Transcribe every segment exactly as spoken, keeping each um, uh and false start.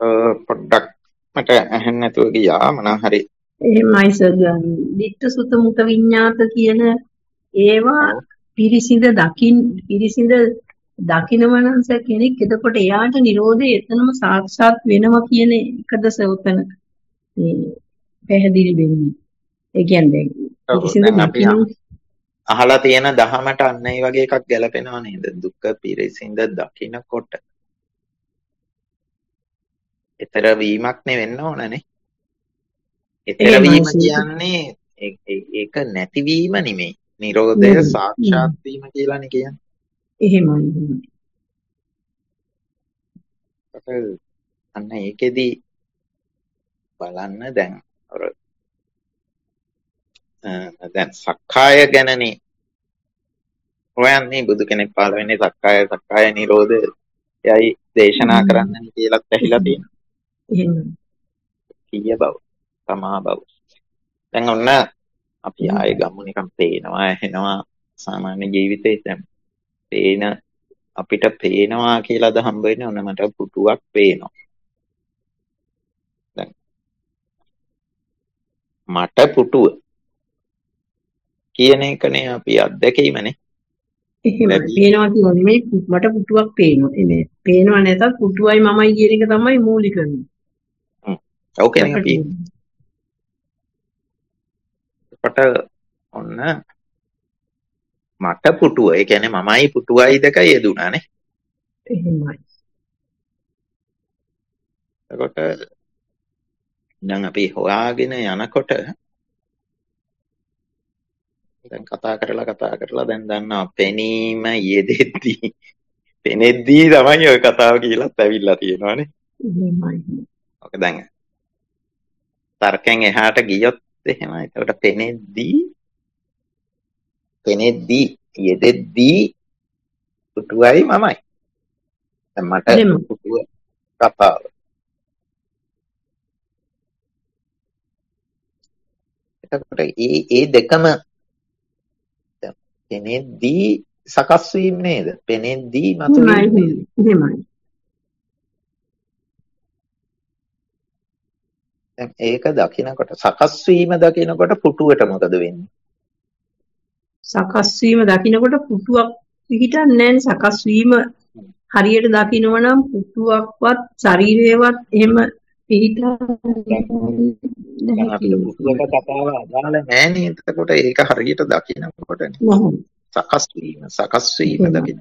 පොඩ්ඩක් මට ඇහෙන්නේ නැතුව ගියා මොනවා හරි. එහෙමයි සර්. ditta sutta muta විඤ්ඤාත කියන ඒවා පිරිසිඳ දකින් පිරිසිඳ දකින්නම නම් සර් කෙනෙක් එතකොට එයාට නිරෝධය එතනම සාක්ෂාත් වෙනවා කියන එකද සර් උතන මේ පැහැදිලි වෙන්නේ. ඒ කියන්නේ පිරිසිඳ දකින්න අහලා තියෙන දහමට අන්න ඒ වගේ එකක් ගැලපෙනව නේද? දුක්ඛ පිරිසිඳ දකින්නකොට ඊතර වීමක් නේ වෙන්න ඕනනේ. ඊතර වීම කියන්නේ ඒක නැතිවීම නෙමෙයි. නිරෝධය සාක්ෂාත් වීම කියලානේ කියන්නේ. එහෙමයි. අන්න ඒකෙදි බලන්න දැන් අර දැන් සක්කාය ගැනනේ හොයන්නේ බුදු කෙනෙක් පහළ වෙන්නේ සක්කාය සක්කාය නිරෝධය යයි දේශනා කරන්න කියලාත් ඇහිලා තියෙනවා. එහෙමයි. කීය බව තමා බව. දැන් ඔන්න අපි ආයේ ගමු නිකන් පේනවා ඇහෙනවා සාමාන්‍ය ජීවිතේ දැන් පේන අපිට පේනවා කියලාද හම්බ වෙන්නේ ඔන්න මට පුටුවක් පේනවා. දැන් මට පුටුව කියන එකනේ අපි අත්දැකීමනේ. එහෙමයි. පේනවා කියන්නේ නෙමෙයි මට පුටුවක් පේනවා. එනේ පේනවා නැතත් පුටුවයි මමයි කියන එක තමයි මූලිකම. හ්ම්. ඕකනේ අපි කොට ඔන්න මට පුටුව ඒ කියන්නේ මමයි පුටුවයි දෙක යෙදුණානේ. එහෙමයි. එතකොට දැන් අපි හොයාගෙන යනකොට දැන් කතා කරලා කතා කරලා දැන් දන්නවා පෙනීම යෙදෙද්දී පෙනෙද්දී තමයි ඔය කතාව කියලාත් ඇවිල්ලා තියෙනවානේ. එහෙමයි. ඔක දැන් තර්කයෙන් එහාට ගියොත් එහෙමයි. ඒකට පෙනෙද්දී පෙනෙද්දී යෙදෙද්දී පුටුවයි මමයි. දැන් මට පුටුව කතාව. එතකොට ඒ ඒ දෙකම පෙනෙද්දී සකස් වීම නේද? පෙනෙද්දී මතුවීම නේද? එහෙමයි. දැන් ඒක දකිනකොට සකස් වීම දකිනකොට පුටුවට මොකද වෙන්නේ? සකස් වීම දකිනකොට පුටුවක් පිටින් නැහැ. සකස් වීම හරියට දකිනවා නම් පුටුවක්වත් ශරීරයවත් එහෙම පිටින් නැහැ. පුටුවක කතාව අදාළ නැහැ නේද? එතකොට ඒක හරියට දකිනකොටනේ. සකස් වීම සකස් වීම දකින.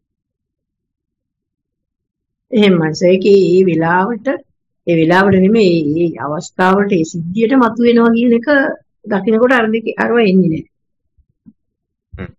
එහෙමයි. ඒකේ මේ වෙලාවට ඒ වෙලාවට නෙමෙයි මේ අවස්ථාවට ඒ සිද්ධියට මතුවෙනවා කියන එක දකිනකොට අර දෙක අරව එන්නේ නැහැ. හ්ම්.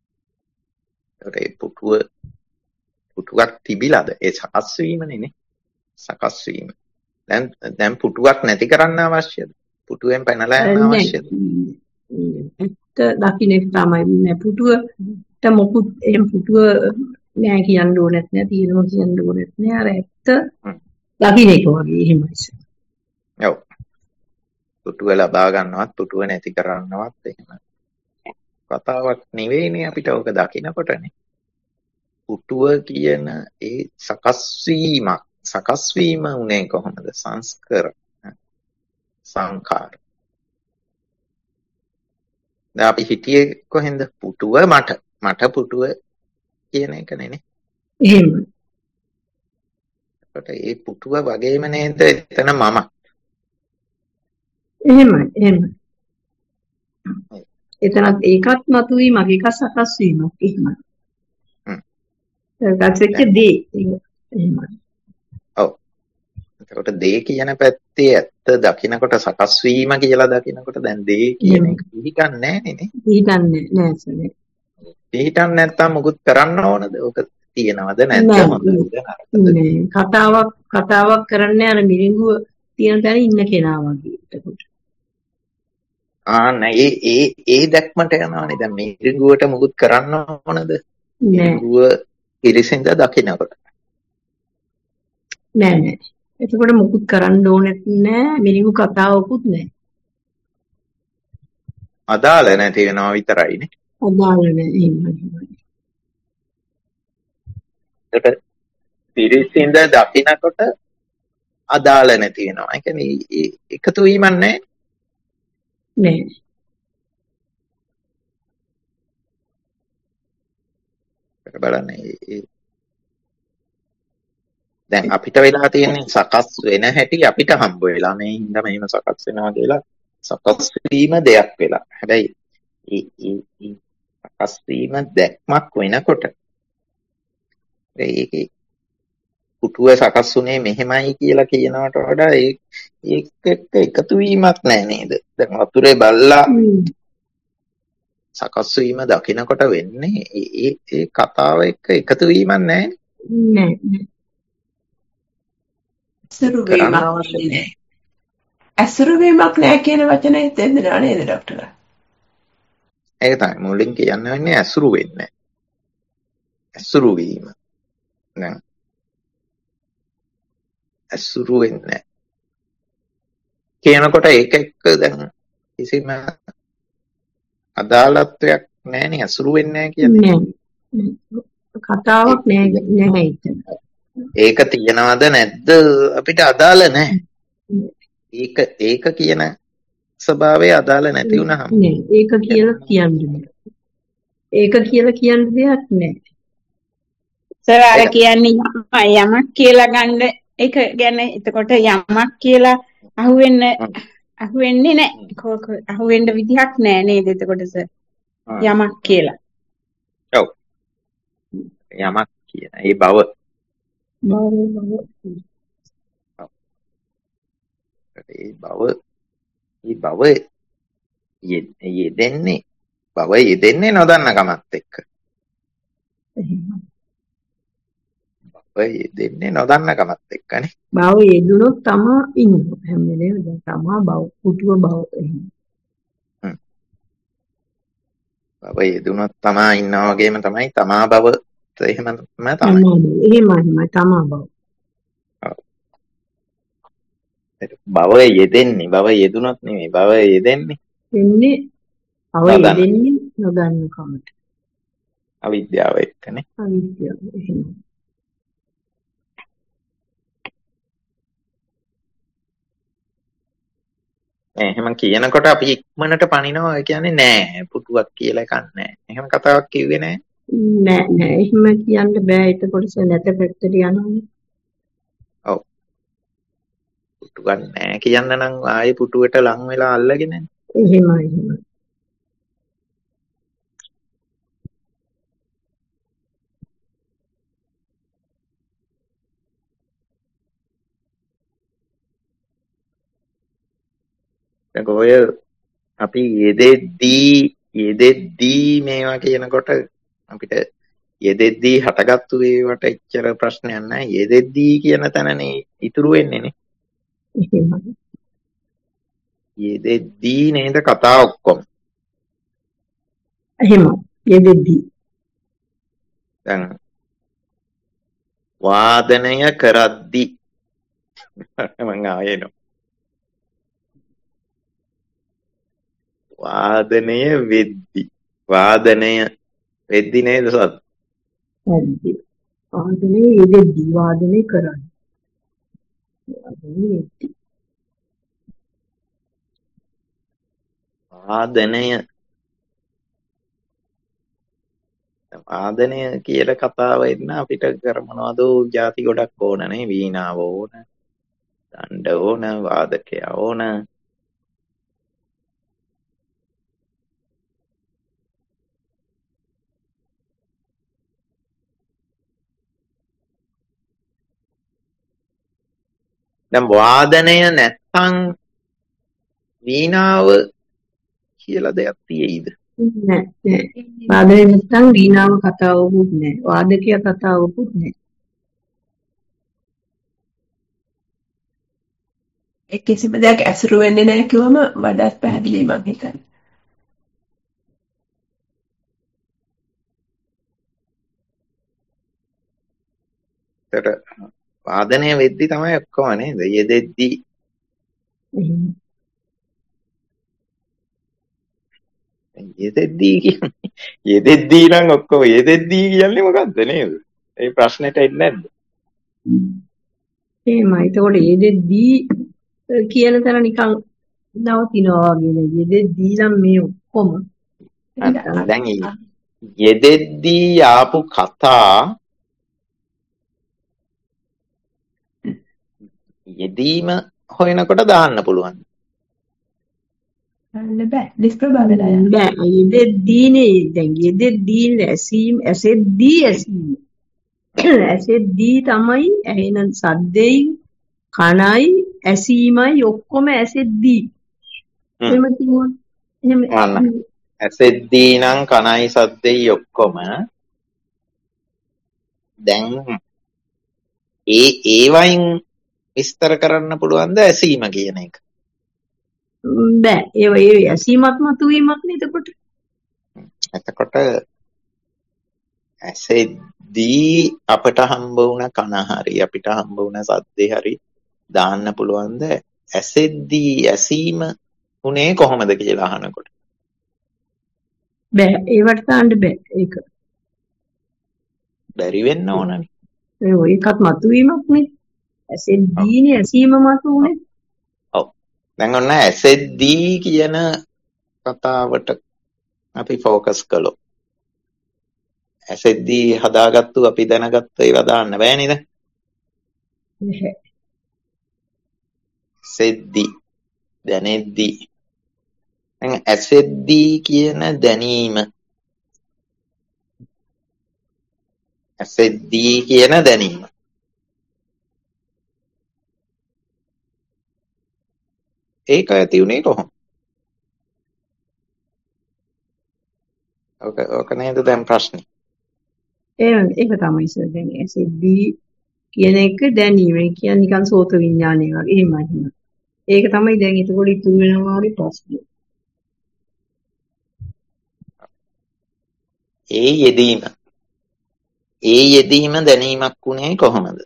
ඒ පුටුව පුටුවක් තිබිලාද? ඒ සකස් වීමනේ නේ. සකස් වීම. දැන් දැන් පුටුවක් නැති කරන්න අවශ්‍යද? පුටුවෙන් පැනලා යන්න අවශ්‍යද? ඇත්ත දකින්න තමයි නෑ පුටුවට මොකුත් එහෙම පුටුව නෑ කියන්න ඕනෙත් නෑ තියෙනවා කියන්න ඕනෙත් නෑ අර ඇත්ත දකින්න එක වගේ එහෙමයි. ඔව්. පුටුව ලබා ගන්නවත් පුටුව නැති කරන්නවත් එහෙම කතාවක් නෙවෙයිනේ අපිට ඕක දකින්නකොටනේ. පුටුව කියන ඒ සකස් වීමක් සකස් වීම උනේ කොහොමද? සංස්කාර සංඛාර. දැන් අපි හිටියේ කොහෙන්ද? පුටුව මට මට පුටුව කියන එකනේ නේ. එහෙම. ඒකට ඒ පුටුව වගේම නේද එතන මම. එහෙමයි එහෙමයි. එතනත් ඒකත් මතුවීමක් ඒක සකස් වීමක් එහෙමයි. හ්ම්. ඒකත් දේ එහෙමයි. ඔව්. ඒකට දේ කියන පැත්තේ ඇත්ත දකින්නකොට සකස් වීම කියලා දකින්නකොට දැන් දේ කියන එක පිළිගන්නේ නැහැ නේ. පිළිගන්නේ නැහැ සනේ. පිළිගන්නේ නැත්තම් මොකුත් කරන්න ඕනද? ඔක තියනවද නැද්ද? හොඳද නරකද? කතාවක් කතාවක් කරන්නේ අර මිරිඟුව තියෙන තැන ඉන්න කෙනා වගේ. එතකොට ආ නෑ ඒ ඒ ඒ දැක්මට යනවානේ. දැන් මිරිඟුවට මොකුත් කරන්න ඕනද? මිරිඟුව පිරිසිඳ දකින්නකොට. නෑ නෑ. එතකොට මොකුත් කරන්න ඕනෙත් නෑ. මිරිඟු කතාවකුත් නෑ. අදාළ නැති වෙනවා විතරයිනේ. අදාළ නෑ එහෙමයි. ඒක පිරිසිඳ දකින්නකොට අදාළ නැති වෙනවා. ඒ කියන්නේ එකතු වීමක් නැහැ. නෑ. බලන්න දැන් අපිට වෙලා තියෙන්නේ සකස් වෙන හැටි අපිට හම්බ වෙලා මේ හින්දා මෙහෙම සකස් වෙනවා කියලා සකස් වීම දෙයක් වෙලා. හැබැයි ඒ සකස් වීම දැක්මක් වෙනකොට ඒකේ පුටුව සකස් වුණේ මෙහෙමයි කියලා කියනවට වඩා ඒක එක්ක එකතු වීමක් නෑ නේද? දැන් වතුරේ බල්ලා සකස් වීම දකිනකොට වෙන්නේ ඒ ඒ කතාව එක්ක එකතු වීමක් නෑ නෑ. ඇසුරු වීමක් නෑ. ඇසුරු වීමක් නෑ කියන වචනේ තේරෙනව නේද ડોක්ටර්? ඒක තමයි මුලින් කියන්න වෙන්නේ ඇසුරු වෙන්නේ. ඇසුරු වීම. දැන් ඇසුරු වෙන්නේ කියනකොට ඒක එක්ක දැන් කිසිම අදාළත්වයක් නැහැනේ ඇසුරු වෙන්නේ නැහැ කියන්නේ. කතාවක් නෑ නැහැ එතන. ඒක තියනවද නැද්ද අපිට අදාළ නැහැ. ඒක ඒක කියන ස්වභාවය අදාළ නැති වුණාම නෑ ඒක කියලා කියන්නේ. ඒක කියලා කියන්න දෙයක් නෑ. සර් අර කියන්නේ යමක් කියලා ගන්න ඒක ගැන එතකොට යමක් කියලා අහුවෙන්න අහුවෙන්නේ නැහැ. අහුවෙන්න විදිහක් නැහැ නේද එතකොට සර් යමක් කියලා. ඔව්. යමක් කියන ඒ බව ඒ බව ඒ බව යෙදෙන්නේ බව යෙදෙන්නේ නොදන්න කමත් එක්ක. බව යෙදෙන්නේ නොදන්න කමත් එක්කනේ. බව යෙදුනොත් තමා ඉන්නේ හැම වෙලේම දැන් තමා බව පුටුව බව එහෙම. බව යෙදුනොත් තමා ඉන්නා වගේම තමයි තමා බව එහෙම තමයි. එහෙමයි තමා බව. බව යෙදෙන්නේ බව යෙදුනොත් නෙමෙයි බව යෙදෙන්නේ. එන්නේ බව යෙදෙන්නේ නොදන්න කමට. අවිද්‍යාව එක්කනේ. අවිද්‍යාව එහෙම. එහෙම කියනකොට අපි ඉක්මනට පනිනවා කියන්නේ නෑ පුටුවක් කියලා එකක් නෑ. එහෙම කතාවක් කිව්වේ නෑ. නෑ නෑ එහෙම කියන්න බෑ. එතකොට නැත පැත්තට යනවා. ඔව්. පුටුවක් නෑ කියන්න නම් ආයේ පුටුවට ලං වෙලා අල්ලගෙන. එහෙමයි එහෙමයි. ඔය අපි යෙදෙද්දී යෙදෙද්දී මේවා කියනකොට අපිට යෙදෙද්දී හටගත්තු ඒවට එච්චර ප්‍රශ්නයක් නැහැ. යෙදෙද්දී කියන තැනනේ ඉතුරු වෙන්නේ නේ. යෙදෙද්දී නේද කතා ඔක්කොම. එහෙම යෙදෙද්දී. දැන් වාදනය කරද්දී මම ආයෙනෝ වාදනය වෙද්දි වාදනය වෙද්දි නේද සත්? වෙද්දි. වාදනය යෙදෙද්දි වාදනය කරන්නේ. වාදනය වෙද්දි. වාදනය වාදනය කියලා කතාව එන්න අපිට කර මොනවද ಜಾති ගොඩක් ඕනනේ. වීණාව ඕන, දණ්ඩ ඕන, වාදකයා ඕන. දැන් වාදනය නැත්තම් වීණාව කියලා දෙයක් තියෙයිද? නෑ නෑ. වාදනය නැත්තම් වීණාව කතාවකුත් නෑ. වාදකයා කතාවකුත් නෑ. ඒ කිසිම දෙයක් ඇසුරු වෙන්නේ නැහැ කිව්වම වඩාත් පැහැදිලි මම හිතන්නේ. ඒතර වාදනය වෙද්දි තමයි ඔක්කොම නේද? යෙදෙද්දි යෙදෙද්දි කියන්නේ යෙදෙද්දි නම් ඔක්කොම යෙදෙද්දි කියන්නේ මොකද්ද නේද? ඒ ප්‍රශ්නෙට එන්නේ නැද්ද? එහෙමයි. එතකොට ඒ දෙද්දී කියන තැන නිකන් නවතිනවා වගේ නේද? ඒ දෙද්දී නම් මේ ඔක්කොම දැන් යෙදෙද්දී ආපු කතා යෙදීම හොයනකොට දාන්න පුළුවන්. දාන්න බෑ. නිෂ්ප්‍රභා වෙලා යනවා. බෑ. ඒ දෙද්දීනේ දැන් ඒ දෙද්දී ඇසීම් ඇසෙද්දී ඇසීම. ඇසෙද්දී තමයි ඇහෙන සද්දෙයි කනයි ඇසීමයි ඔක්කොම ඇසෙද්දී. එහෙම කිව්වොත් එහෙම ඇසෙද්දී නම් කනයි සද්දෙයි ඔක්කොම දැන් ඒ ඒවයින් විස්තර කරන්න පුළුවන්ද ඇසීම කියන එක? බෑ. ඒ ඒ ඇසීමක් මතුවීමක් නේද එතකොට? එතකොට ඇසෙද්දී අපට හම්බ වුණ කන හරි අපිට හම්බ වුණ සද්දේ හරි දාන්න පුළුවන්ද ඇසෙද්දී ඇසීම උනේ කොහොමද කියලා අහනකොට? බෑ. ඒවට දාන්න බෑ ඒක. බැරි වෙන්න ඕනනේ. ඒ ඒකත් මතුවීමක් නේ. ඇසෙද්දීනේ ඇසීම මතුනේ. ඔව්. දැන් ඔන්න ඇසෙද්දී කියන කතාවට අපි ફોකස් කළොත් ඇසෙද්දී හදාගත්තු අපි දැනගත්ත ඒවා දාන්න බෑ නේද? නැහැ. ඇසෙද්දී දැනෙද්දී දැන් ඇසෙද්දී කියන දැනීම ඇසෙද්දී කියන දැනීම ඒක ඇති උනේ කොහොමද? ඔක ඔක නේද දැන් ප්‍රශ්නේ. ඒ ඒක තමයි සර් දැන් ඇසෙද්දී කියන එක දැනීම. ඒ කියන්නේ නිකන් සෝත විඥානය වගේ එහෙමයි එහෙමයි. ඒක තමයි දැන් එතකොට ඉතුරු වෙනවා වගේ ප්‍රශ්නේ. ඒ යෙදීම ඒ යෙදීම දැනීමක් උනේ කොහොමද?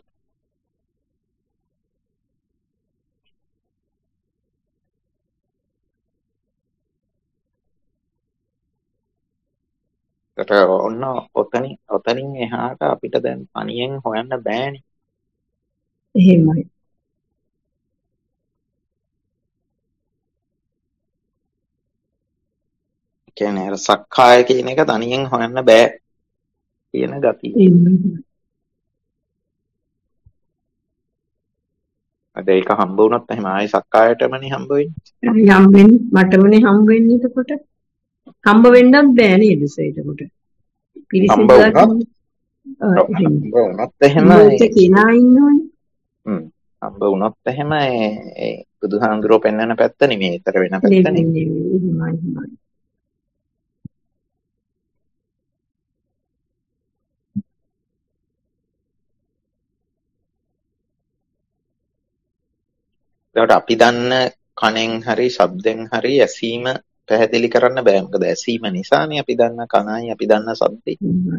ඒකට ඔන්න ඔතනින් ඔතනින් එහාට අපිට දැන් තනියෙන් හොයන්න බෑනේ. එහෙමයි. කියන්නේ අර සක්කාය කියන එක තනියෙන් හොයන්න බෑ කියන ගතිය. අද ඒක හම්බ වුණොත් එහෙම ආයි සක්කායටමනේ හම්බ වෙන්නේ. හම්බ වෙන්නේ මටමනේ හම්බ වෙන්නේ එතකොට. හම්බ වෙන්නත් බෑ නේද සර් එතකොට. හම්බ වුණොත් හම්බ වුණොත් එහෙම කෙනා ඉන්නවනේ. හ්ම් හම්බ වුණොත් එහෙම ඒ බුදුහාඳුරෝ පෙන්වන පැත්ත නෙමෙයි ඊතර වෙන පැත්ත නෙමෙයි. ඒකට අපි දන්න කණෙන් හරි ශබ්දෙන් හරි ඇසීම පැහැදිලි කරන්න බෑ. මොකද ඇසීම නිසානේ අපි දන්න කණයි අපි දන්න ශබ්දේ.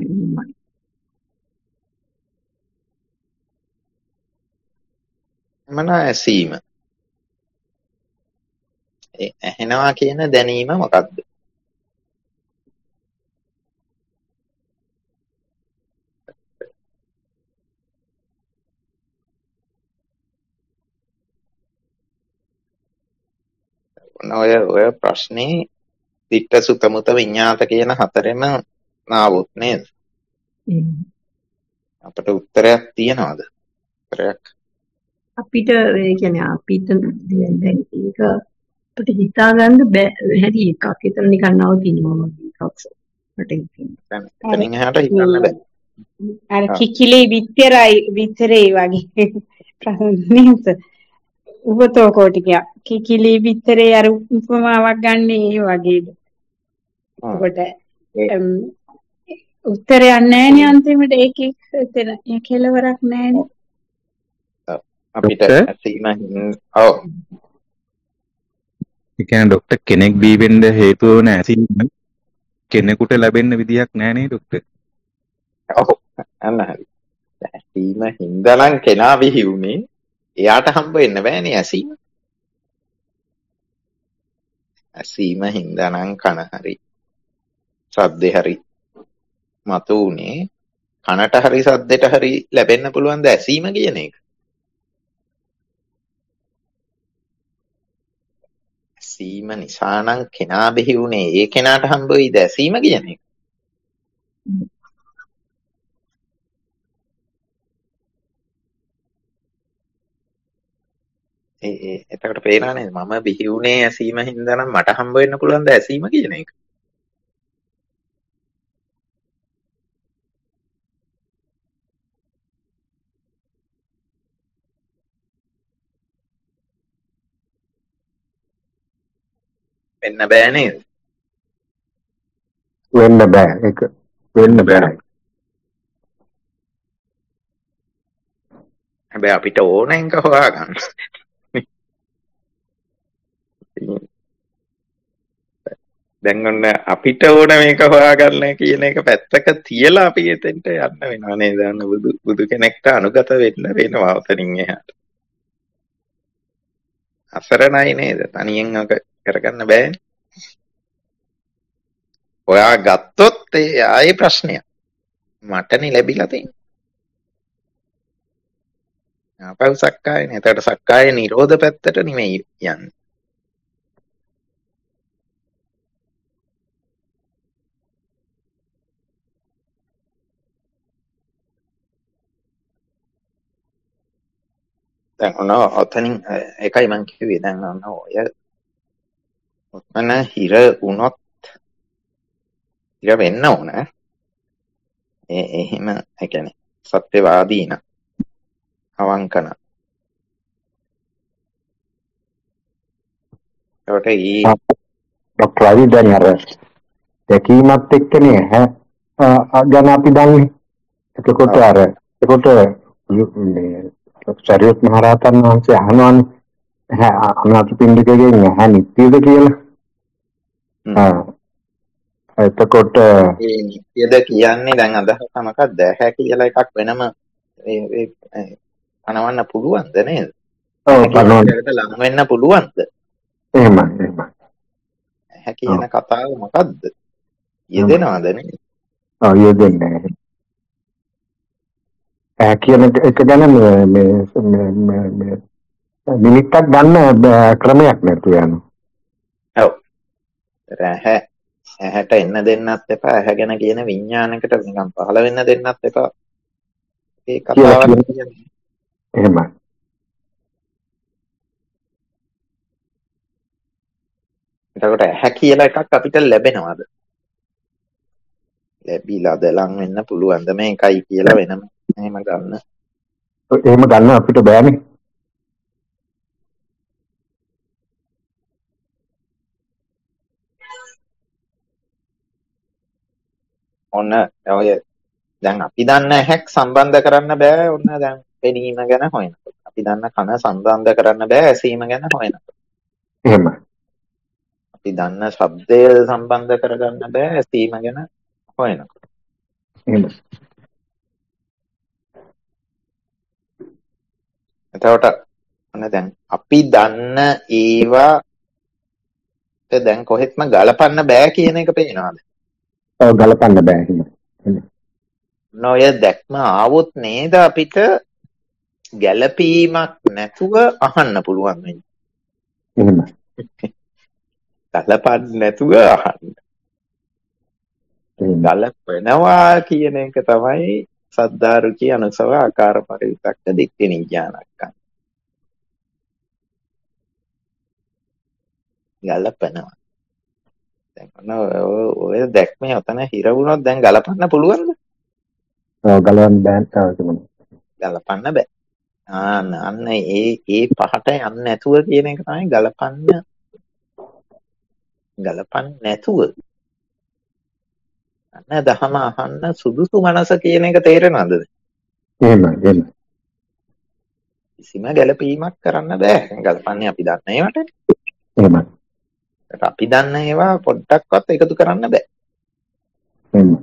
එමන ඇසීම. ඒ ඇහෙනවා කියන දැනීම මොකක්ද? ඔය ඔය ප්‍රශ්නේ දිට්ඨ සුත මුත විඤ්ඤාත කියන හතරෙම නාවොත් නේද? අපිට උත්තරයක් තියනවාද? උත්තරයක් අපිට ඒ කියන්නේ අපිට දැන් ඒක අපිට හිතා ගන්න බෑ හැටි එකක්. ඒතර නිකන් නවතිනවා වගේ එකක් මට හිතෙනවා. එතනින් එහාට හිතන්න බෑ. අර කිකිලි විතරයි විතරේ වගේ ප්‍රශ්නේස උපතෝ කොටික කිකිලි විතරේ අර උපමාවක් ගන්න ඒ වගේද. ඔකට උත්තරයක් නැහැ නේ අන්තිමට ඒකේ එතන ඒ කෙලවරක් නැහැ නේ. අපිට ඇසීම ඔව් ඒ කියන්නේ ડોක්ටර් කෙනෙක් දී වෙන්න හේතුව වෙන ඇසීම කෙනෙකුට ලැබෙන්න විදියක් නැහැ නේ ડોක්ටර්. ඔව් අන්න හරි. ඇසීම හින්දා නම් කෙනා විහි උනේ එයාට හම්බ වෙන්න බෑනේ ඇසීම. ඇසීම හින්දා නම් කන හරි සද්දේ හරි මතු උනේ කනට හරි සද්දෙට හරි ලැබෙන්න පුළුවන් ද ඇසීම කියන එක? ඇසීම නිසා නම් කෙනා බිහි වුණේ ඒ කෙනාට හම්බ වෙයිද ඇසීම කියන එක? ඒ ඒ එතකොට පේනවා නේද මම බිහි වුණේ ඇසීම හින්දා නම් මට හම්බ වෙන්න පුළුවන් ද ඇසීම කියන එක? වෙන්න බෑ නේද? වෙන්න බෑ ඒක වෙන්න බෑ. හැබැයි අපිට ඕන එක හොයාගන්න. දැන් ඔන්න අපිට ඕන මේක හොයාගන්න කියන එක පැත්තක තියලා අපි එතෙන්ට යන්න වෙනවා නේද? අන්න බුදු බුදු කෙනෙක්ට අනුගත වෙන්න වෙනවා උතනින් එහාට. අසරණයි නේද? තනියෙන් ඔක කරගන්න බෑනේ. ඔයා ගත්තොත් ඒ ආයේ ප්‍රශ්නයක්. මටනේ ලැබිලා තියෙන්නේ. ආපහු සක්කායනේ. එතකොට සක්කාය නිරෝධ පැත්තට නෙමෙයි යන්නේ. දැන් ඔන්න ඔතනින් එකයි මං කිව්වේ දැන් ඔන්න ඔය ඔතන හිර වුණොත් හිර වෙන්න ඕන. ඒ එහෙම ඒ කියන්නේ සත්‍යවාදී න අවංකන. ඒකට ඊ ડોક્ટર රවි දැන් අර දැකීමත් එක්කනේ හැ ගැන අපි දන්නේ. එතකොට අර එතකොට මේ සරියුත් මහ රහතන් වහන්සේ අහනවානේ අනාථපිණ්ඩිකගෙන් හැ නිත්‍යද කියලා. ආ එතකොට ඒ නිත්‍යද කියන්නේ දැන් අදහස මොකක්ද? ඇහැ කියලා එකක් වෙනම ඒ පනවන්න පුළුවන්ද නේද? ඔව් පනවන්න ලං වෙන්න පුළුවන්ද? එහෙමයි එහෙමයි. ඇහැ කියන කතාව මොකද්ද? යෙදෙනවද නේද? ඔව් යෙදෙන්නේ. ඇහැ කියන එක ගැන මේ මේ මේ නිමිත්තක් ගන්න ක්‍රමයක් නැතු යනවා. ඔව්. ඇහැ ඇහැට එන්න දෙන්නත් එපා. ඇහැ ගැන කියන විඥානයකට නිකන් පහළ වෙන්න දෙන්නත් එපා. ඒ කතාවක් කියන්නේ. එහෙමයි. එතකොට ඇහැ කියලා එකක් අපිට ලැබෙනවද? ලැබිලාද ලං වෙන්න පුළුවන්ද මේකයි කියලා වෙනම එහෙම ගන්න? එහෙම ගන්න අපිට බෑනේ. ඔන්න ඔය දැන් අපි දන්න ඇහැක් සම්බන්ධ කරන්න බෑ. ඔන්න දැන් පෙනීම ගැන හොයනකොට. අපි දන්න කන සම්බන්ධ කරන්න බෑ ඇසීම ගැන හොයනකොට. එහෙමයි. අපි දන්න ශබ්දය සම්බන්ධ කරගන්න බෑ ඇසීම ගැන හොයනකොට. එහෙමයි. එතකොට ඔන්න දැන් අපි දන්න ඒවා දැන් කොහෙත්ම ගලපන්න බෑ කියන එක පේනවාද? ඔව් ගලපන්න බෑ එහෙමයි. නොය දැක්ම ආවොත් නේද අපිට ගැළපීමක් නැතුව අහන්න පුළුවන් වෙන්නේ. එහෙමයි. ගලපන්න නැතුව අහන්න. ගලපනවා කියන එක තමයි සද්ධාරුචි අනුසව ආකාර පරිවිතක්ක දික්ඛ නිඥානක්කම්. ගලපනවා. දැන් ඔය දැක්මේ ඔතන හිර වුණොත් දැන් ගලපන්න පුළුවන්ද? ඔව් ගලවන්න බෑ තාම. ගලපන්න බෑ. ආන්න අන්න ඒ ඒ පහට යන්නේ නැතුව කියන එක තමයි ගලපන්න ගලපන්න නැතුව. අන්න දහම අහන්න සුදුසු මනස කියන එක තේරෙනවද? එහෙමයි එහෙමයි. කිසිම ගැළපීමක් කරන්න බෑ. ගලපන්නේ අපි දන්න ඒවාට. එහෙමයි. අපි දන්න ඒවා පොඩ්ඩක්වත් එකතු කරන්න බෑ. එහෙමයි.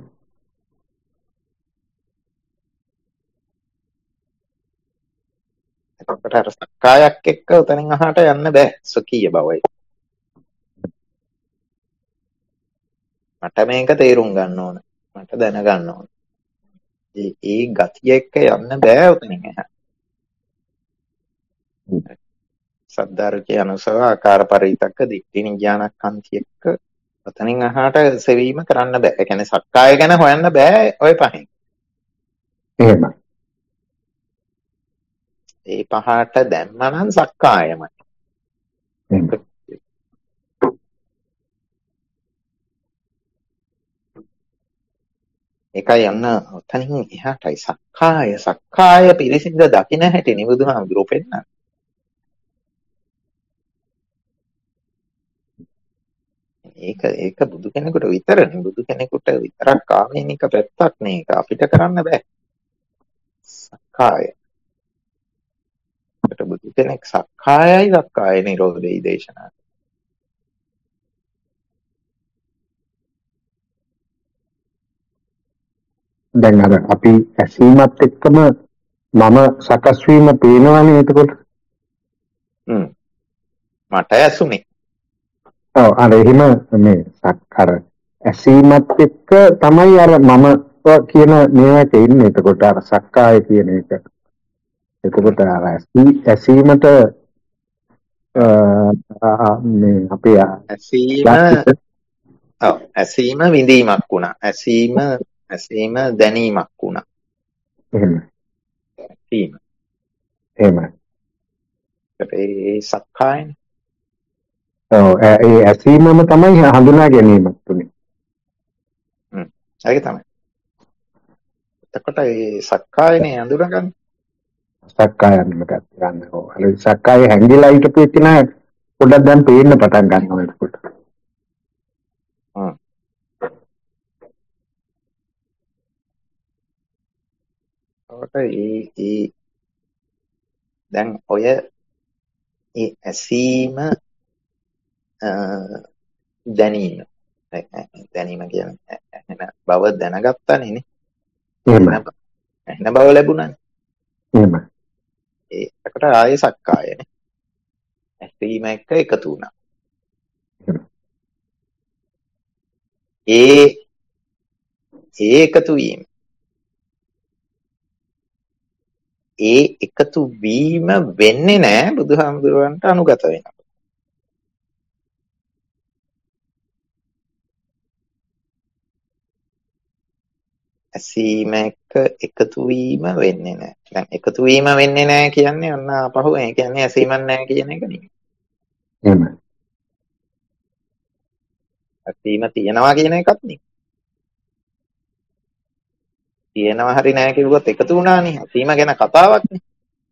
එතකොට අර සක්කායක් එක්ක උතනින් අහාට යන්න බෑ. සොකීය බවයි. මට මේක තේරුම් ගන්න ඕන. මට දැනගන්න ඕන. ඒ ඒ ගතිය එක්ක යන්න බෑ උතනින් එහාට. සද්ධාරුචි අනුසව ආකාර පරිවිතක්ක දිට්ඨි නිඥානක්ඛන්ති එක්ක ඔතනින් අහාට සෙවීම කරන්න බෑ. ඒ කියන්නේ සක්කාය ගැන හොයන්න බෑ ඔය පහෙන්. එහෙමයි. ඒ පහට දැම්මනම් සක්කායමයි. එහෙමයි. ඒකයි යන්න ඔතනින් එහාටයි සක්කාය සක්කාය පිරිසිඳ දකින්න හැටි නිබුදුහාමුදුරුවෝ පෙන්නන. ඒක ඒක බුදු කෙනෙකුට විතරනේ. බුදු කෙනෙකුට විතරක් ආවේනික පැත්තක් නේ. ඒක අපිට කරන්න බෑ. සක්කාය. අපිට බුදු කෙනෙක් සක්කායයි සක්කාය නිරෝධයි දේශනා. දැන් අර අපි ඇසීමත් එක්කම මම සකස් වීම පේනවනේ එතකොට. හ්ම්. මට ඇසුනේ. ඔව් අර එහෙම මේ අර ඇසීමත් එක්ක තමයි අර මම කියන මේවට ඉන්නේ. එතකොට අර සක්කාය කියන එක. එතකොට අර ඇසීමට මේ අපේ ඇසීම ඔව් ඇසීම විඳීමක් වුණා. ඇසීම ඇසීම දැනීමක් වුණා. එහෙම. ඇසීම. එහෙමයි. ඒ සක්කායනේ. ඔව් ඒ ඇසීමම තමයි හඳුනා ගැනීමක් තුනේ. හ්ම්. ඒක තමයි. එතකොට ඒ සක්කායනේ අඳුරගන්නේ. සක්කායන්නම ගන්න ඕ. අර සක්කාය හැංගිලා හිටපු එක නෑ පොඩ්ඩක් දැන් පේන්න පටන් ගන්නවා එතකොට. හ්ම්. ඔකට ඒ ඒ දැන් ඔය ඒ ඇසීම දැනීම දැනීම කියන්නේ එන බව දැනගත්තානේ නේ. එන බව ලැබුණානේ. එහෙමයි. ඒකට ආයේ සක්කායනේ. ඇසීම එක්ක එකතු වුණා. ඒ ඒ එකතු වීම ඒ එකතු වීම වෙන්නේ නැහැ බුදුහාමුදුරුවන්ට අනුගත වෙනවා. ඇසීම එක්ක එකතු වීම වෙන්නේ නැහැ. දැන් එකතු වීම වෙන්නේ නැහැ කියන්නේ ඔන්න අපහු ඒ කියන්නේ ඇසීමක් නැහැ කියන එක නෙමෙයි. එහෙමයි. ඇසීම තියනවා කියන එකත් නෙමෙයි. තියෙනවා හරි නැහැ කිව්වොත් එකතු වුණානේ. ඇසීම ගැන කතාවක් නේ.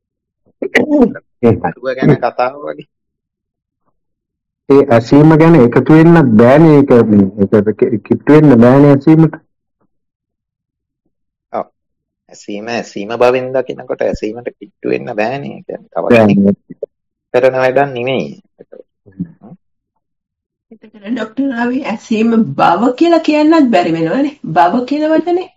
ඒක ගැන කතාව වගේ. ඒ ඇසීම ගැන එකතු වෙන්න බෑනේ. ඒක ඒක කිට්ටු වෙන්න බෑනේ ඇසීමට. ඔව්. ඇසීම ඇසීම බවෙන් දකිනකොට ඇසීමට කිට්ටු වෙන්න බෑනේ. ඒ කියන්නේ තවත් කරන වැඩක් නෙමෙයි. එතකොට ડોක්ටර් රවි ඇසීම බව කියලා කියන්නත් බැරි වෙනවනේ. බව කියන වචනේ.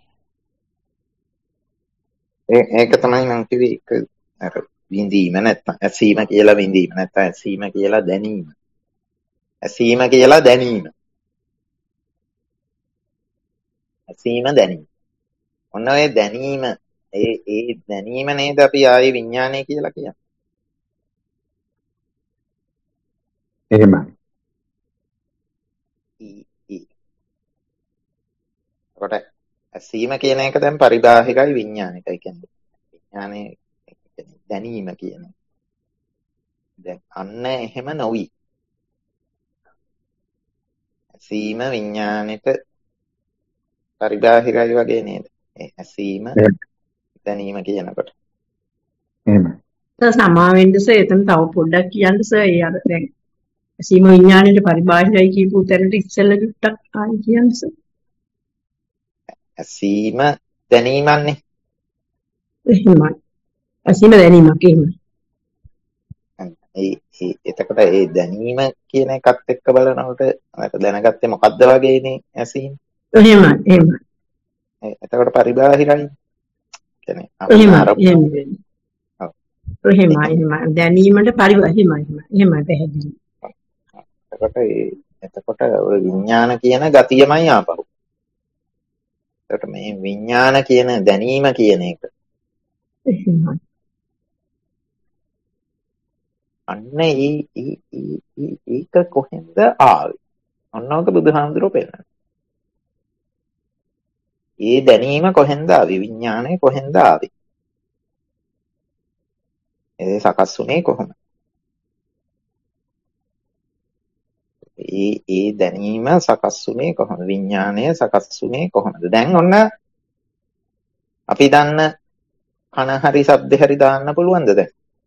ඒ ඒක තමයි මම කිව්වේ එක අර විඳීම නැත්තම් ඇසීම කියලා විඳීම නැත්තම් ඇසීම කියලා දැනීම. ඇසීම කියලා දැනීම. ඇසීම දැනීම. ඔන්න ඔය දැනීම ඒ ඒ දැනීම නේද අපි ආයේ විඥානය කියලා කියන්නේ. එහෙමයි. කොට ඇසීම කියන එක දැන් පරිබාහිරයි විඥානිකයි කියන්නේ. විඥානේ දැනීම කියන. දැන් අන්න එහෙම නොවි. ඇසීම විඥානෙට පරිබාහිරයි වගේ නේද? ඒ ඇසීම දැනීම කියනකොට. එහෙමයි. සමා වෙන්න සර් එතන තව පොඩ්ඩක් කියන්න සර්. ඒ අර දැන් ඇසීම විඥාණයට පරිබාහිරයි කියපු තැනට ඉස්සෙල්ලා ටිකක් ආයි කියන්න සර්. ඇසීම දැනීමන්නේ. එහෙමයි. ඇසීම දැනීමක් එහෙමයි. ඒ ඒ එතකොට ඒ දැනීම කියන එකත් එක්ක බලනකොට අර දැනගත්තේ මොකද්ද වගේනේ ඇසීම. එහෙමයි එහෙමයි. එතකොට පරිබාහිරයි. කියන්නේ එහෙමයි එහෙමයි. එහෙමයි එහෙමයි. දැනීමට පරිබාහිරයි. එහෙමයි පැහැදිලි. එතකොට ඒ එතකොට ඔය විඥාන කියන ගතියමයි ආපහු. එතකොට මේ විඥාන කියන දැනීම කියන එක. එහෙමයි. අන්න ඒ ඒ ඒ ඒක කොහෙන්ද ආවේ? ඔන්නෝක බුදුහාමුදුරුවෝ පෙන්නන. ඒ දැනීම කොහෙන්ද ආවේ? විඥානය කොහෙන්ද ආවේ? ඒ සකස් වුණේ කොහොමද? ඒ ඒ දැනීම සකස් වුණේ කොහොමද? විඥානය සකස් වුණේ කොහොමද? දැන් ඔන්න අපි දන්න කන හරි ශබ්ද හරි දාන්න පුළුවන්ද දැන්?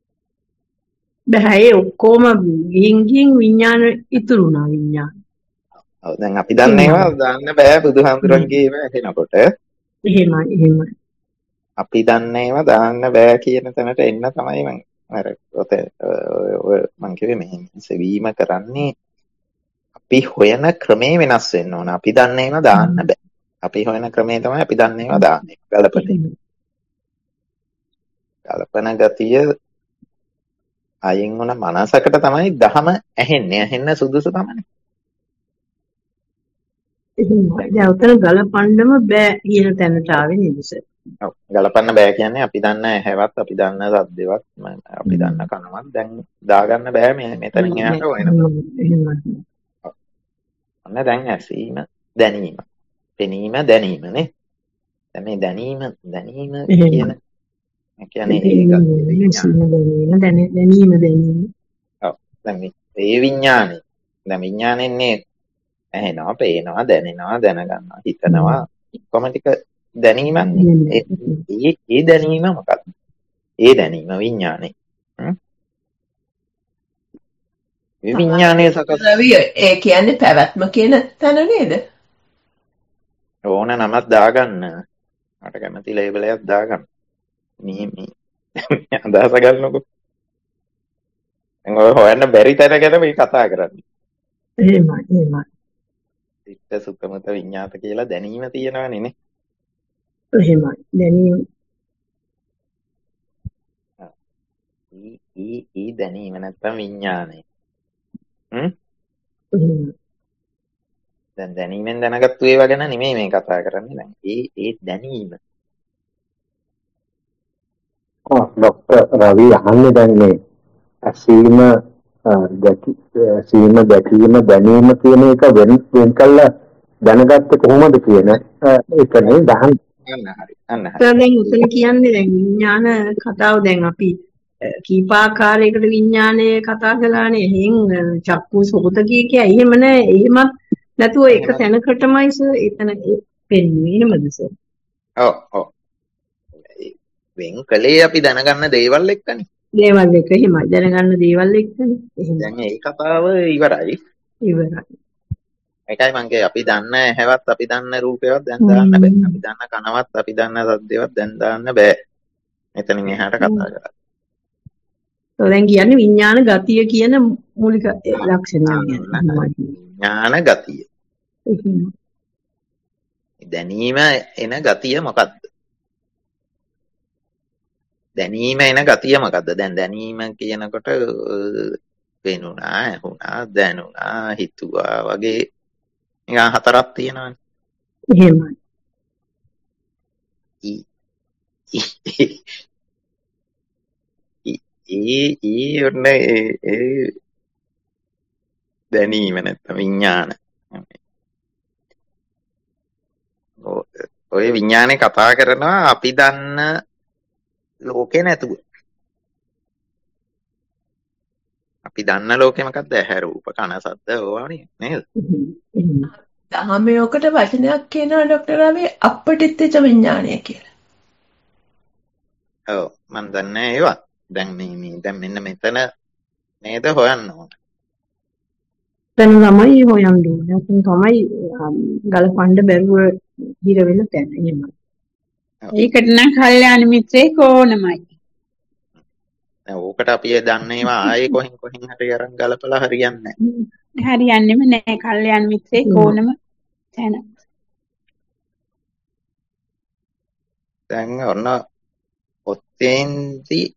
බෑ ඒ ඔක්කොම ගිහින් ගිහින් විඥාන ඉතුරු වුණා විඥාන. ඔව් දැන් අපි දන්න ඒවා දාන්න බෑ බුදුහාමුදුරන්ගේ ඒවා ඇහෙනකොට. එහෙමයි එහෙමයි. අපි දන්න ඒවා දාන්න බෑ කියන තැනට එන්න තමයි මම අර ඔය මං කිව්වේ මෙහෙම සෙවීම කරන්නේ අපි හොයන ක්‍රමේ වෙනස් වෙන්න ඕන. අපි දන්න ඒවා දාන්න බෑ. අපි හොයන ක්‍රමේ තමයි අපි දන්න ඒවා දාන්නේ. ගලපන්නේ. ගලපන ගතිය අයින් වුණ මනසකට තමයි දහම ඇහෙන්නේ. ඇහෙන්න සුදුසු තමයි. එහෙමයි. දැන් උතන ගලපන්නම බෑ කියන තැනට ආවේ නේද සර්? ඔව් ගලපන්න බෑ කියන්නේ අපි දන්න ඇහැවත් අපි දන්න සද්දේවත් අපි දන්න කනවත් දැන් දාගන්න බෑ මේ මෙතනින් එහාට වෙනකොට. ඔන්න දැන් ඇසීම දැනීම. පෙනීම දැනීම නේ. දැන් මේ දැනීම දැනීම කියන කියන්නේ ඒක දැනීම දැනීම. ඔව් දැන් මේ විඥානේ දැන් විඥානෙන්නේ ඇහෙනවා, පේනවා, දැනෙනවා, දැනගන්නවා, හිතනවා කොහොම ටික දැනීමන්නේ. ඒ ඒ දැනීම මොකක්ද? ඒ දැනීම විඥානේ. මේ විඥානයේ සකස් රවි ඒ කියන්නේ පැවැත්ම කියන තැන නේද? ඕන නමක් දාගන්න. මට කැමති ලේබල් එකක් දාගන්න. මේ මේ අදහස ගන්නකො. දැන් ඔය හොයන්න බැරි තැන ගැන මේ කතා කරන්නේ. එහෙමයි එහෙමයි. සිත සුත්තමත විඤ්ඤාත කියලා දැනීම තියෙනවනේ නේ. එහෙමයි. දැනීම. ඊ ඊ ඊ දැනීම නැත්නම් විඥානය. හ්ම්? දැන් දැනීමෙන් දැනගත්තු ඒවා ගැන නෙමෙයි මේ කතා කරන්නේ. දැන් ඒ ඒ දැනීම. ඔව් ડોક્ટર රවි අහන්නේ දැන් මේ ඇසීම ඇසීම දැකීම දැනීම කියන එක වෙන වෙන කළා දැනගත්තේ කොහොමද කියන එකනේ දහන්. අන්න හරි. අන්න හරි. දැන් උතන කියන්නේ දැන් විඥාන කතාව දැන් අපි කීපාකාරයකට විඥානය කතා කළානේ. එහෙන් චක්කු සෝත කිය කිය එහෙම නෑ. එහෙමත් නැතුව එක තැනකටමයි සර් එතන පෙන්වන්නේ. එහෙමද සර්? ඔව් ඔව්. වෙන් කලේ අපි දැනගන්න දේවල් එක්කනේ. දේවල් එක එහෙමයි දැනගන්න දේවල් එක්කනේ. එහෙනම් දැන් මේ කතාව ඉවරයි. ඉවරයි. ඒකයි මං කියේ අපි දන්න ඇහැවත් අපි දන්න රූපේවත් දැන් දාන්න බෑ. අපි දන්න කනවත් අපි දන්න සද්දේවත් දැන් දාන්න බෑ. මෙතනින් එහාට කතා කරා. તો දැන් කියන්නේ විඥාන ගතිය කියන මූලික ලක්ෂණය. විඥාන ගතිය. දැනීම එන ගතිය මොකද්ද? දැනීම එන ගතිය මොකද්ද? දැන් දැනීම කියනකොට වෙනුණා, ඇහුණා, දැනුණා, හිතුවා වගේ නිකන් හතරක් තියෙනවානේ. එහෙමයි. ඒ ඒ ඔන්න ඒ දැනීම නැත්නම් විඥාන. ඔය විඥානේ කතා කරනවා අපි දන්න ලෝකේ නැතුව. අපි දන්න ලෝකේ මොකද්ද? ඇහැ රූප කන ශබ්ද ඕවානේ නේද? දහමේ ඔකට වචනයක් කියනවා ડોક્ટર රවි අපපටිච්ච විඥානය කියලා. ඔව් මම දන්නේ ඒවා. දැන් මේ මේ දැන් මෙන්න මෙතන නේද හොයන්න ඕන. දැන් තමයි හොයන්න ඕනේ. දැන් තමයි ගලපන්න බැරුව හිර වෙන තැන. එහෙමයි. ඒකට නම් කල්යාණ මිත්‍රයෙක් ඕනමයි. දැන් ඕකට අපි දන්න ඒවා ආයේ කොහෙන් කොහෙන් හරි අරන් ගලපලා හරියන්නේ නැහැ. හරියන්නේම නැහැ. කල්යාණ මිත්‍රයෙක් ඕනම තැන. දැන් ඔන්න ඔතෙන්දි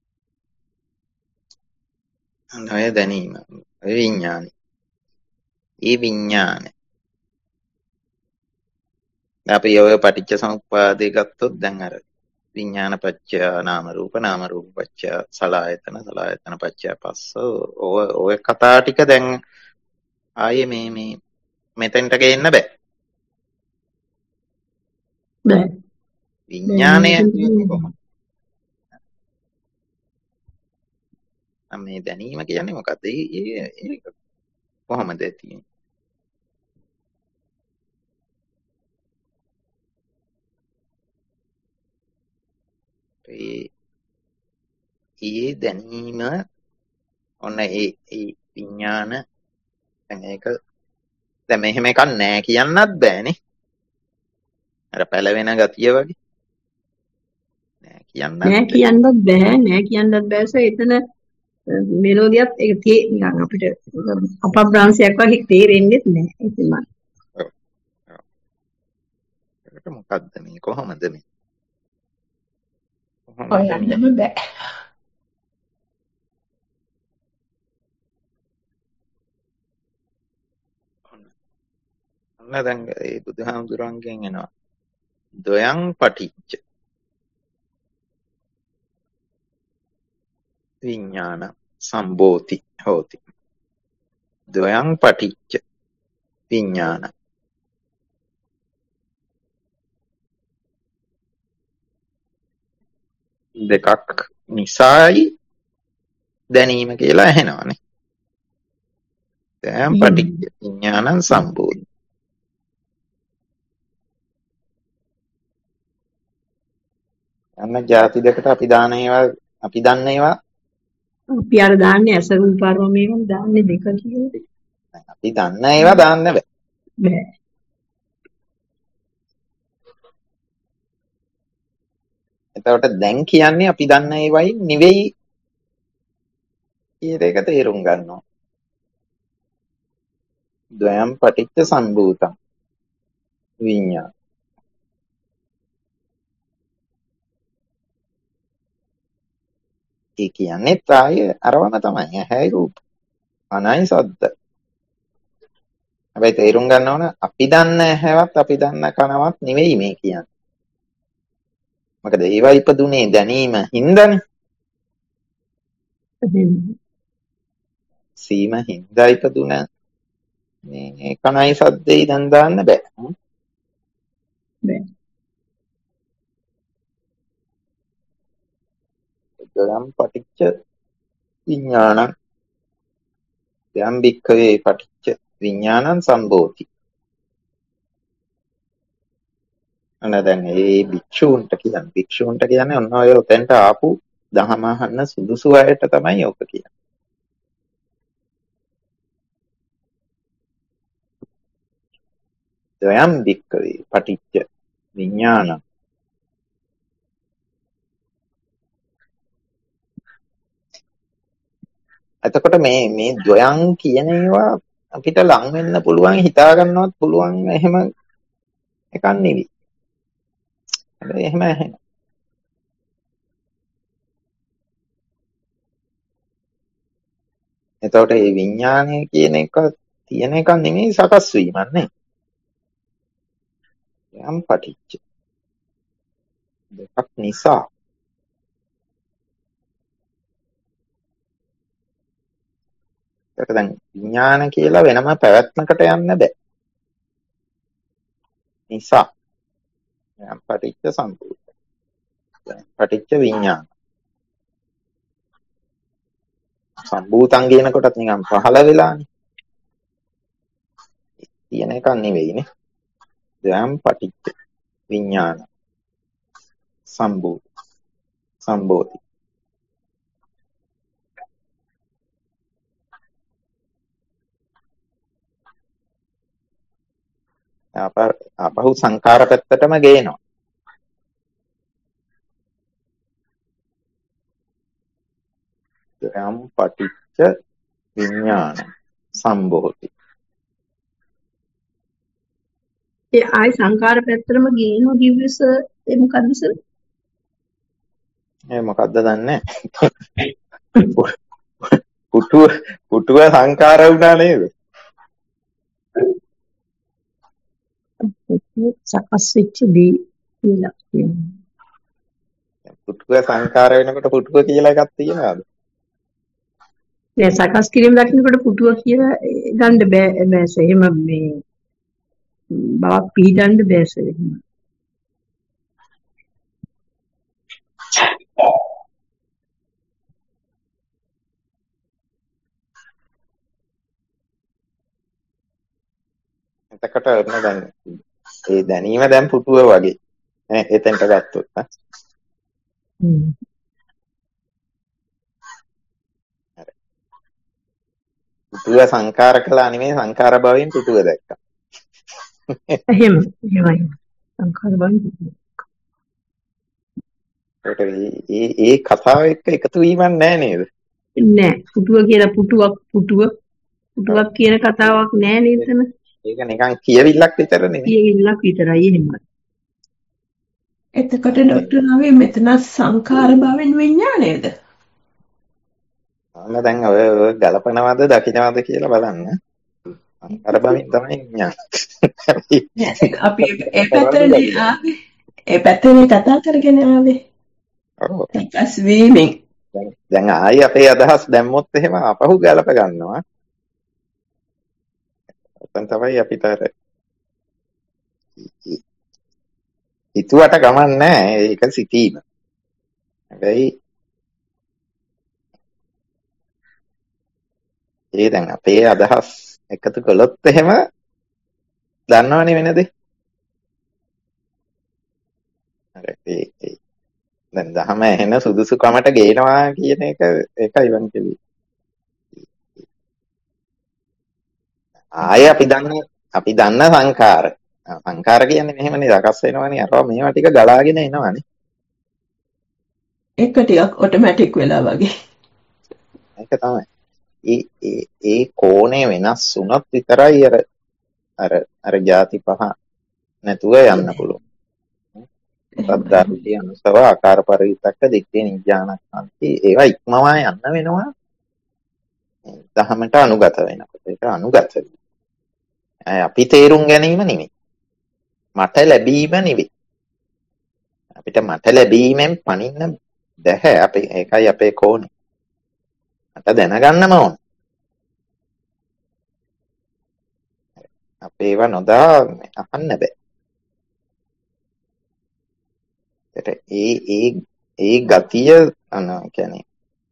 අනය දැනීම විඥානයි. ඒ විඥානයි. අපි ඔය පටිච්ච සමුප්පාදේ ගත්තොත් දැන් අර විඥාන පත්‍ය නාම රූප නාම රූප පත්‍ය සලආයතන සලආයතන පත්‍ය පස්ස ඔය ඔය කතා ටික දැන් ආයේ මේ මේ මෙතෙන්ට ගේන්න බෑ. බෑ. විඥානය කොහොමද? මේ දැනීම කියන්නේ මොකද්ද? ඒක කොහොමද තියෙන්නේ? ඒ ඒ දැනීම ඔන්න ඒ ඒ විඥාන දැන් ඒක දැන් මෙහෙම එකක් නෑ කියන්නත් බෑනේ. අර පැලවෙන ගතිය වගේ. නෑ කියන්නත් නෑ කියන්නත් බෑ නෑ කියන්නත් බෑස එතන මෙලෝදියත් ඒක තේ නිකන් අපිට අපබ්‍රාංශයක් වගේ තේරෙන්නේ නැහැ. ඉතින් මම ඔව්. ඔව්. ඒක මොකද්ද මේ කොහොමද මේ? කොහොමද මේ? හොයන්නම බෑ. ඔන්න දැන් ඒ බුදුහාමුදුරන්ගෙන් එනවා. ද්වයං පටිච්ච විඥාන සම්බෝධි හෝති. ද්වයං පටිච්ච විඥාන දෙකක් නිසායි දැනීම කියලා ඇහෙනවානේ. ද්වයං පටිච්ච විඥානං සම්බෝධි. අන්න ಜಾති දෙකට අපි දාන ඒවා අපි දන්න ඒවා අපි අර දාන්නේ අස රූපාරෝමයෙන් දාන්නේ දෙක කියලා. අපි දන්න ඒවා දාන්න බෑ. බෑ. එතකොට දැන් කියන්නේ අපි දන්න ඒවයි නෙවෙයි කියන එක තේරුම් ගන්නවා. ද්වයං පටිච්ච සම්භූතං විඤ්ඤාණ. ඒ කියන්නේ ත්‍රාය අරවම තමයි. ඇහැයි රූප. අනයි සද්ද. හැබැයි තේරුම් ගන්න ඕන අපි දන්න ඇහැවත් අපි දන්න කනවත් නෙවෙයි මේ කියන්නේ. මොකද ඒවා ඉපදුනේ දැනීම හින්දානේ. සීම හින්දා ඉපදුන මේ කනයි සද්දේ දැන් දාන්න බෑ. බෑ. ද්වයං පටිච්ච විඥානං යම් භික්ඛවේ පටිච්ච විඥානං සම්භෝති. අන්න දැන් මේ භික්ෂූන්ට කියන්නේ භික්ෂූන්ට කියන්නේ ඔන්න ඔය උතෙන්ට ආපු දහම අහන්න සුදුසු අයට තමයි ඔක කියන්නේ. ද්වයං භික්ඛවේ පටිච්ච විඥානං එතකොට මේ මේ ද්වයං කියන ඒවා අපිට ලං වෙන්න පුළුවන් හිතා ගන්නවත් පුළුවන් එහෙම එකක් නෙවෙයි. හැබැයි එහෙම ඇහෙන. එතකොට මේ විඥානය කියන එක තියෙන එකක් නෙමෙයි සකස් වීමක් නේ. යම් පටිච්ච දෙකක් නිසා ඒක දැන් විඥාන කියලා වෙනම පැවැත්මකට යන්න බෑ. නිසා යම් පටිච්ච සම්භූත. පටිච්ච විඥාන. සම්භූතං කියන කොටත් නිකන් පහළ වෙලානේ. තියෙන එකක් නෙවෙයිනේ. යම් පටිච්ච විඥාන සම්භූත සම්භෝති. අපහු සංඛාර පැත්තටම ගේනවා. යම් පටිච්ච විඥාන සම්භෝති. ඒ ආයි සංකාර පැත්තටම ගේනවා කිව්වස ඒ මොකද්ද සර්? ඒ මොකද්ද දන්නේ? පුටුව පුටුව සංඛාර වුණා නේද? සකස් වෙච්ච දේ කියලා කියනවා. පුටුව සංකාර වෙනකොට පුටුව කියලා එකක් තියෙනවද? නෑ සකස් කිරීම දකින්නකොට පුටුව කියලා ගන්න බෑ බෑස. එහෙම මේ බවක් පිළිගන්න බෑස. එහෙම. එතකොට ඔන්න දැන් ඒ දැනීම දැන් පුටුව වගේ ඈ එතෙන්ට ගත්තොත් ඈ. හ්ම්. පුටුව සංකාර කළා නෙමෙයි සංකාර භවයෙන් පුටුව දැක්කා. එහෙම එහෙමයි. සංකාර බලන්න පුටුව. ඒකට ඒ ඒ කතාව එක්ක එකතු වීමක් නෑ නේද? නෑ පුටුව කියලා පුටුවක් පුටුව පුටුවක් කියන කතාවක් නෑ නේද එතන. ඒක නිකන් කියවිල්ලක් විතරනේ. කියවිල්ලක් විතරයි එහෙමයි. එතකොට ડોක්ටර් නවී මෙතන සංඛාර භවෙන් විඥානයද? අන්න දැන් ඔය ඔය ගලපනවද දකින්නවද කියලා බලන්න. සංඛාර භවෙන් තමයි විඥාන. අපි ඒ පැත්තනේ ආවේ. ඒ පැත්තනේ කතා කරගෙන ආවේ. ඔව්. සකස් වීමෙන්. දැන් ආයි අපේ අදහස් දැම්මොත් එහෙම අපහු ගලප ගන්නවා. එතන තමයි අපිට අර හිතුවට ගමන් නැහැ ඒක සිටීම. හැබැයි ඒ දැන් අපේ අදහස් එකතු කළොත් එහෙම දන්නවනේ වෙනද? අර ඒ දැන් දහම ඇහෙන සුදුසුකමට ගේනවා කියන එක ඒකයි වන් කිව්වේ. ආය අපි දන්න අපි දන්න සංඛාර සංඛාර කියන්නේ මෙහෙමනේ සකස් වෙනවනේ අරවා මේවා ටික ගලාගෙන එනවනේ. එක ටිකක් ඔටෝමැටික් වෙලා වගේ. ඒක තමයි. ඒ ඒ ඒ කෝණය වෙනස් වුණොත් විතරයි අර අර අර ಜಾති පහ නැතුව යන්න පුළුවන්. සද්දාර්ථී අනුසව ආකාර පරිවිතක්ක දික්කේ නිඥානක්ඛන්ති ඒවා ඉක්මවා යන්න වෙනවා. දහමට අනුගත වෙනකොට ඒක අනුගත වෙනවා. අපි තේරුම් ගැනීම නෙමෙයි. මට ලැබීම නෙවෙයි. අපිට මට ලැබීමෙන් පණින්න බැහැ. අපි ඒකයි අපේ කෝණය. මට දැනගන්නම ඕන. අපේ ඒවා නොදා අහන්න බෑ. ඒ ඒ ඒ ගතිය අන කියන්නේ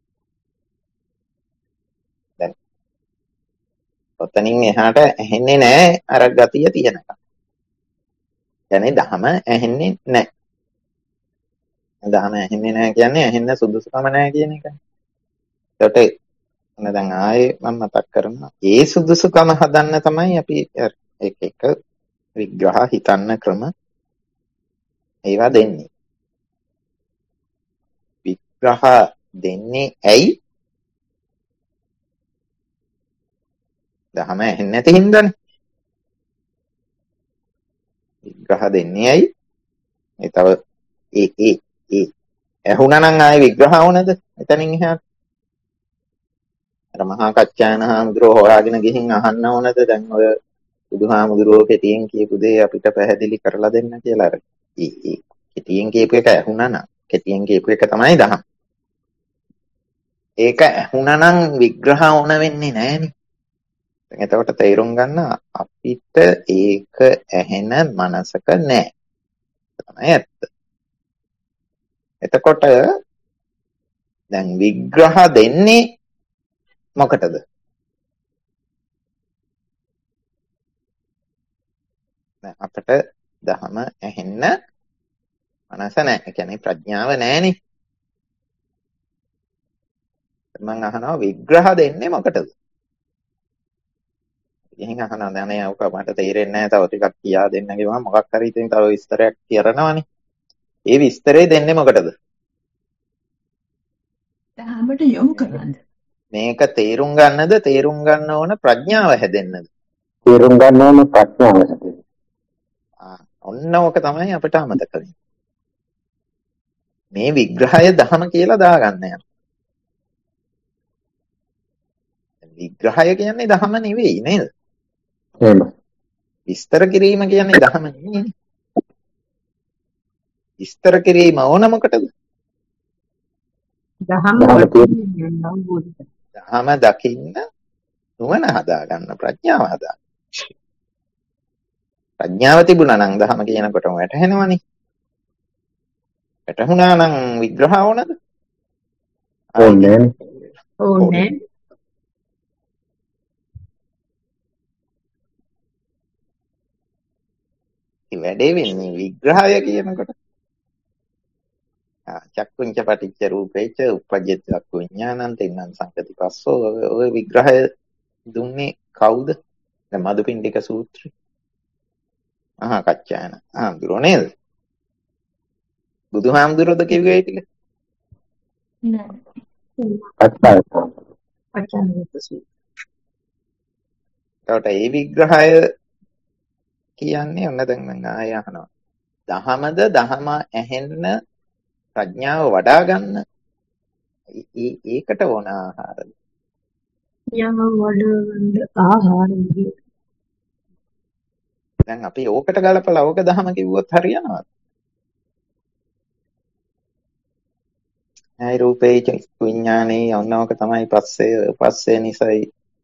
දැන් ඔතනින් එහාට ඇහෙන්නේ නැහැ අර ගතිය තියෙනකම්. يعني දහම ඇහෙන්නේ නැහැ. දහම ඇහෙන්නේ නැහැ කියන්නේ ඇහෙන්න සුදුසුකම නැහැ කියන එකනේ. ඒකට එන්න දැන් ආයේ මම මතක් කරනවා. ඒ සුදුසුකම හදන්න තමයි අපි එක එක විග්‍රහ හිතන්න ක්‍රම ඒවා දෙන්නේ. විග්‍රහ දෙන්නේ ඇයි? දහම ඇහෙන්නේ නැති හින්දානේ. විග්‍රහ දෙන්නේ ඇයි? ඒ තව ඒ ඒ ඒ ඇහුණා නම් ආයේ විග්‍රහ වුණද? එතනින් එහාට අර මහා කච්චායන හාමුදුරුවෝ හොයාගෙන ගිහින් අහන්න ඕනද දැන් ඔය බුදුහාමුදුරුවෝ කෙටියෙන් කියපු දේ අපිට පැහැදිලි කරලා දෙන්න කියලා අර ඒ ඒ කෙටියෙන් කියපු එක ඇහුණා නම් කෙටියෙන් කියපු එක තමයි දහම. ඒක ඇහුණා නම් විග්‍රහ ඕන වෙන්නේ නැහනේ. දැන් එතකොට තේරුම් ගන්න අපිට ඒක ඇහෙන මනසක නැහැ. තමයි ඇත්ත. එතකොට දැන් විග්‍රහ දෙන්නේ මොකටද? අපිට දහම ඇහෙන්න මනස නැහැ. ඒ කියන්නේ ප්‍රඥාව නැහැනේ. මම අහනවා විග්‍රහ දෙන්නේ මොකටද? එහෙන් අහනවා දැන් ඔක මට තේරෙන්නේ නැහැ. තව ටිකක් කියා දෙන්න කිව්වම මොකක් හරි ඉතින් තව විස්තරයක් කරනවනේ. ඒ විස්තරේ දෙන්නේ මොකටද? දහමට යොමු කරන්න. මේක තේරුම් ගන්නද තේරුම් ගන්න ඕන ප්‍රඥාව හැදෙන්නද? තේරුම් ගන්න ඕන ප්‍රඥාව හැදෙන්න. ආ ඔන්න ඕක තමයි අපිට අමතක වෙන්නේ. මේ විග්‍රහය දහම කියලා දාගන්න යනවා. විග්‍රහය කියන්නේ දහම නෙවෙයි නේද? එහෙම. විස්තර කිරීම කියන්නේ දහම නෙවෙයි. විස්තර කිරීම ඕන මොකටද? දහම දහම තියෙන වටින්නේ අවබෝධ කරගන්න. දහම දකින්න නුවණ හදාගන්න, ප්‍රඥාව හදාගන්න. ප්‍රඥාව තිබුණා නම් දහම කියනකොටම වැටහෙනවනේ. වැටහුණා නම් විග්‍රහ ඕනද? ඕනේ ඕනේ. ඒ වැඩේ වෙන්නේ විග්‍රහය කියනකොට. චක්කුංච පටිච්ච රූපේච උපජ්ජති චක්කු විඥානං තෙන්නං සංකති පස්සෝ. ඔය විග්‍රහය දුන්නේ කවුද? දැන් මදුපිණ්ඩික සූත්‍රය. මහා කච්චායන හාමුදුරුවෝ නේද? බුදුහාමුදුරුවෝද කිව්වේ ඒ ටික? නෑ. අත්පාය පචානුත් සූත්‍රය. එතකොට මේ විග්‍රහය කියන්නේ ඔන්න දැන් මම ආය අහනවා. දහමද දහම ඇහෙන්න ප්‍රඥාව වඩා ගන්න ඒකට ඕන ආහාරද? යම වඩවන්න ආහාර විදියට. දැන් අපි ඕකට ගලපලා ඕක දහම කිව්වොත් හරියනවද? ඇයි රූපේ විඥානේ යන්නවක තමයි පස්සේ පස්සේ නිසයි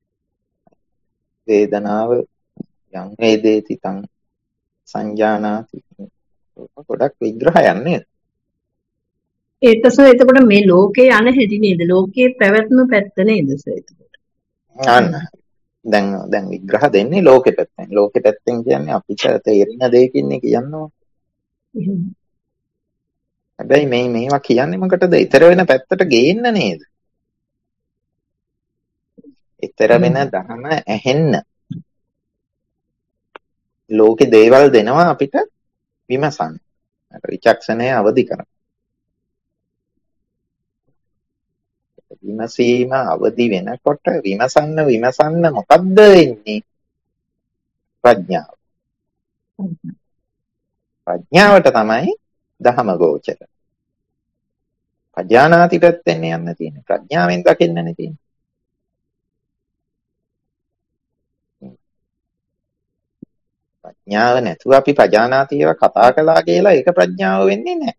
වේදනාව යම් වේදේති තං සංජානාති. ගොඩක් විග්‍රහයක් නේද? ඒකස එතකොට මේ ලෝකේ යන හැටි නේද? ලෝකයේ පැවැත්ම පැත්ත නේද සර් එතකොට? අන්න දැන් දැන් විග්‍රහ දෙන්නේ ලෝකෙ පැත්තෙන්. ලෝකෙ පැත්තෙන් කියන්නේ අපිට තේරෙන දෙයකින්නේ කියනවා. හැබැයි මේ මේවා කියන්නේ මොකටද? ඊතර වෙන පැත්තට ගේන්න නේද? ඊතර වෙන දහම ඇහෙන්න. ලෝකේ දේවල් දෙනවා අපිට විමසන්න. විචක්ෂණය අවදි කරන්න. විමසීම අවදි වෙනකොට විමසන්න විමසන්න මොකද්ද වෙන්නේ? ප්‍රඥාව. ප්‍රඥාවට තමයි දහම ගෝචර. පජානාති පැත්තෙන් යන්න තියෙන්නේ. ප්‍රඥාවෙන් දකින්නනේ තියෙන්නේ. ප්‍රඥාව නැතුව අපි පජානාතිව කතා කළා කියලා ඒක ප්‍රඥාව වෙන්නේ නැහැ.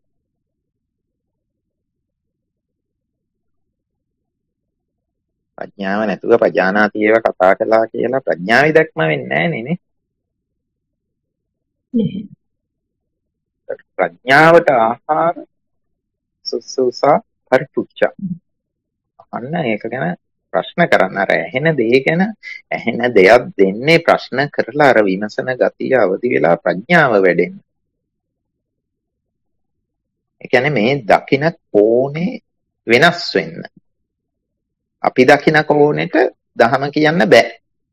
ප්‍රඥාව නැතුව පජානාතිව කතා කළා කියලා ප්‍රඥාවයි දැක්ම වෙන්නේ නැහැ නේ. ප්‍රඥාවට ආහාර සුසුසා පරිපුච්චා. අන්න ඒක ගැන ප්‍රශ්න කරන්න. අර ඇහෙන දේ ගැන ඇහෙන දෙයක් දෙන්නේ ප්‍රශ්න කරලා අර විමසන ගතිය අවදි වෙලා ප්‍රඥාව වැඩෙන්න. ඒ කියන්නේ මේ දකින කෝණේ වෙනස් වෙන්න. අපි දකින කෝණෙට දහම කියන්න බෑ.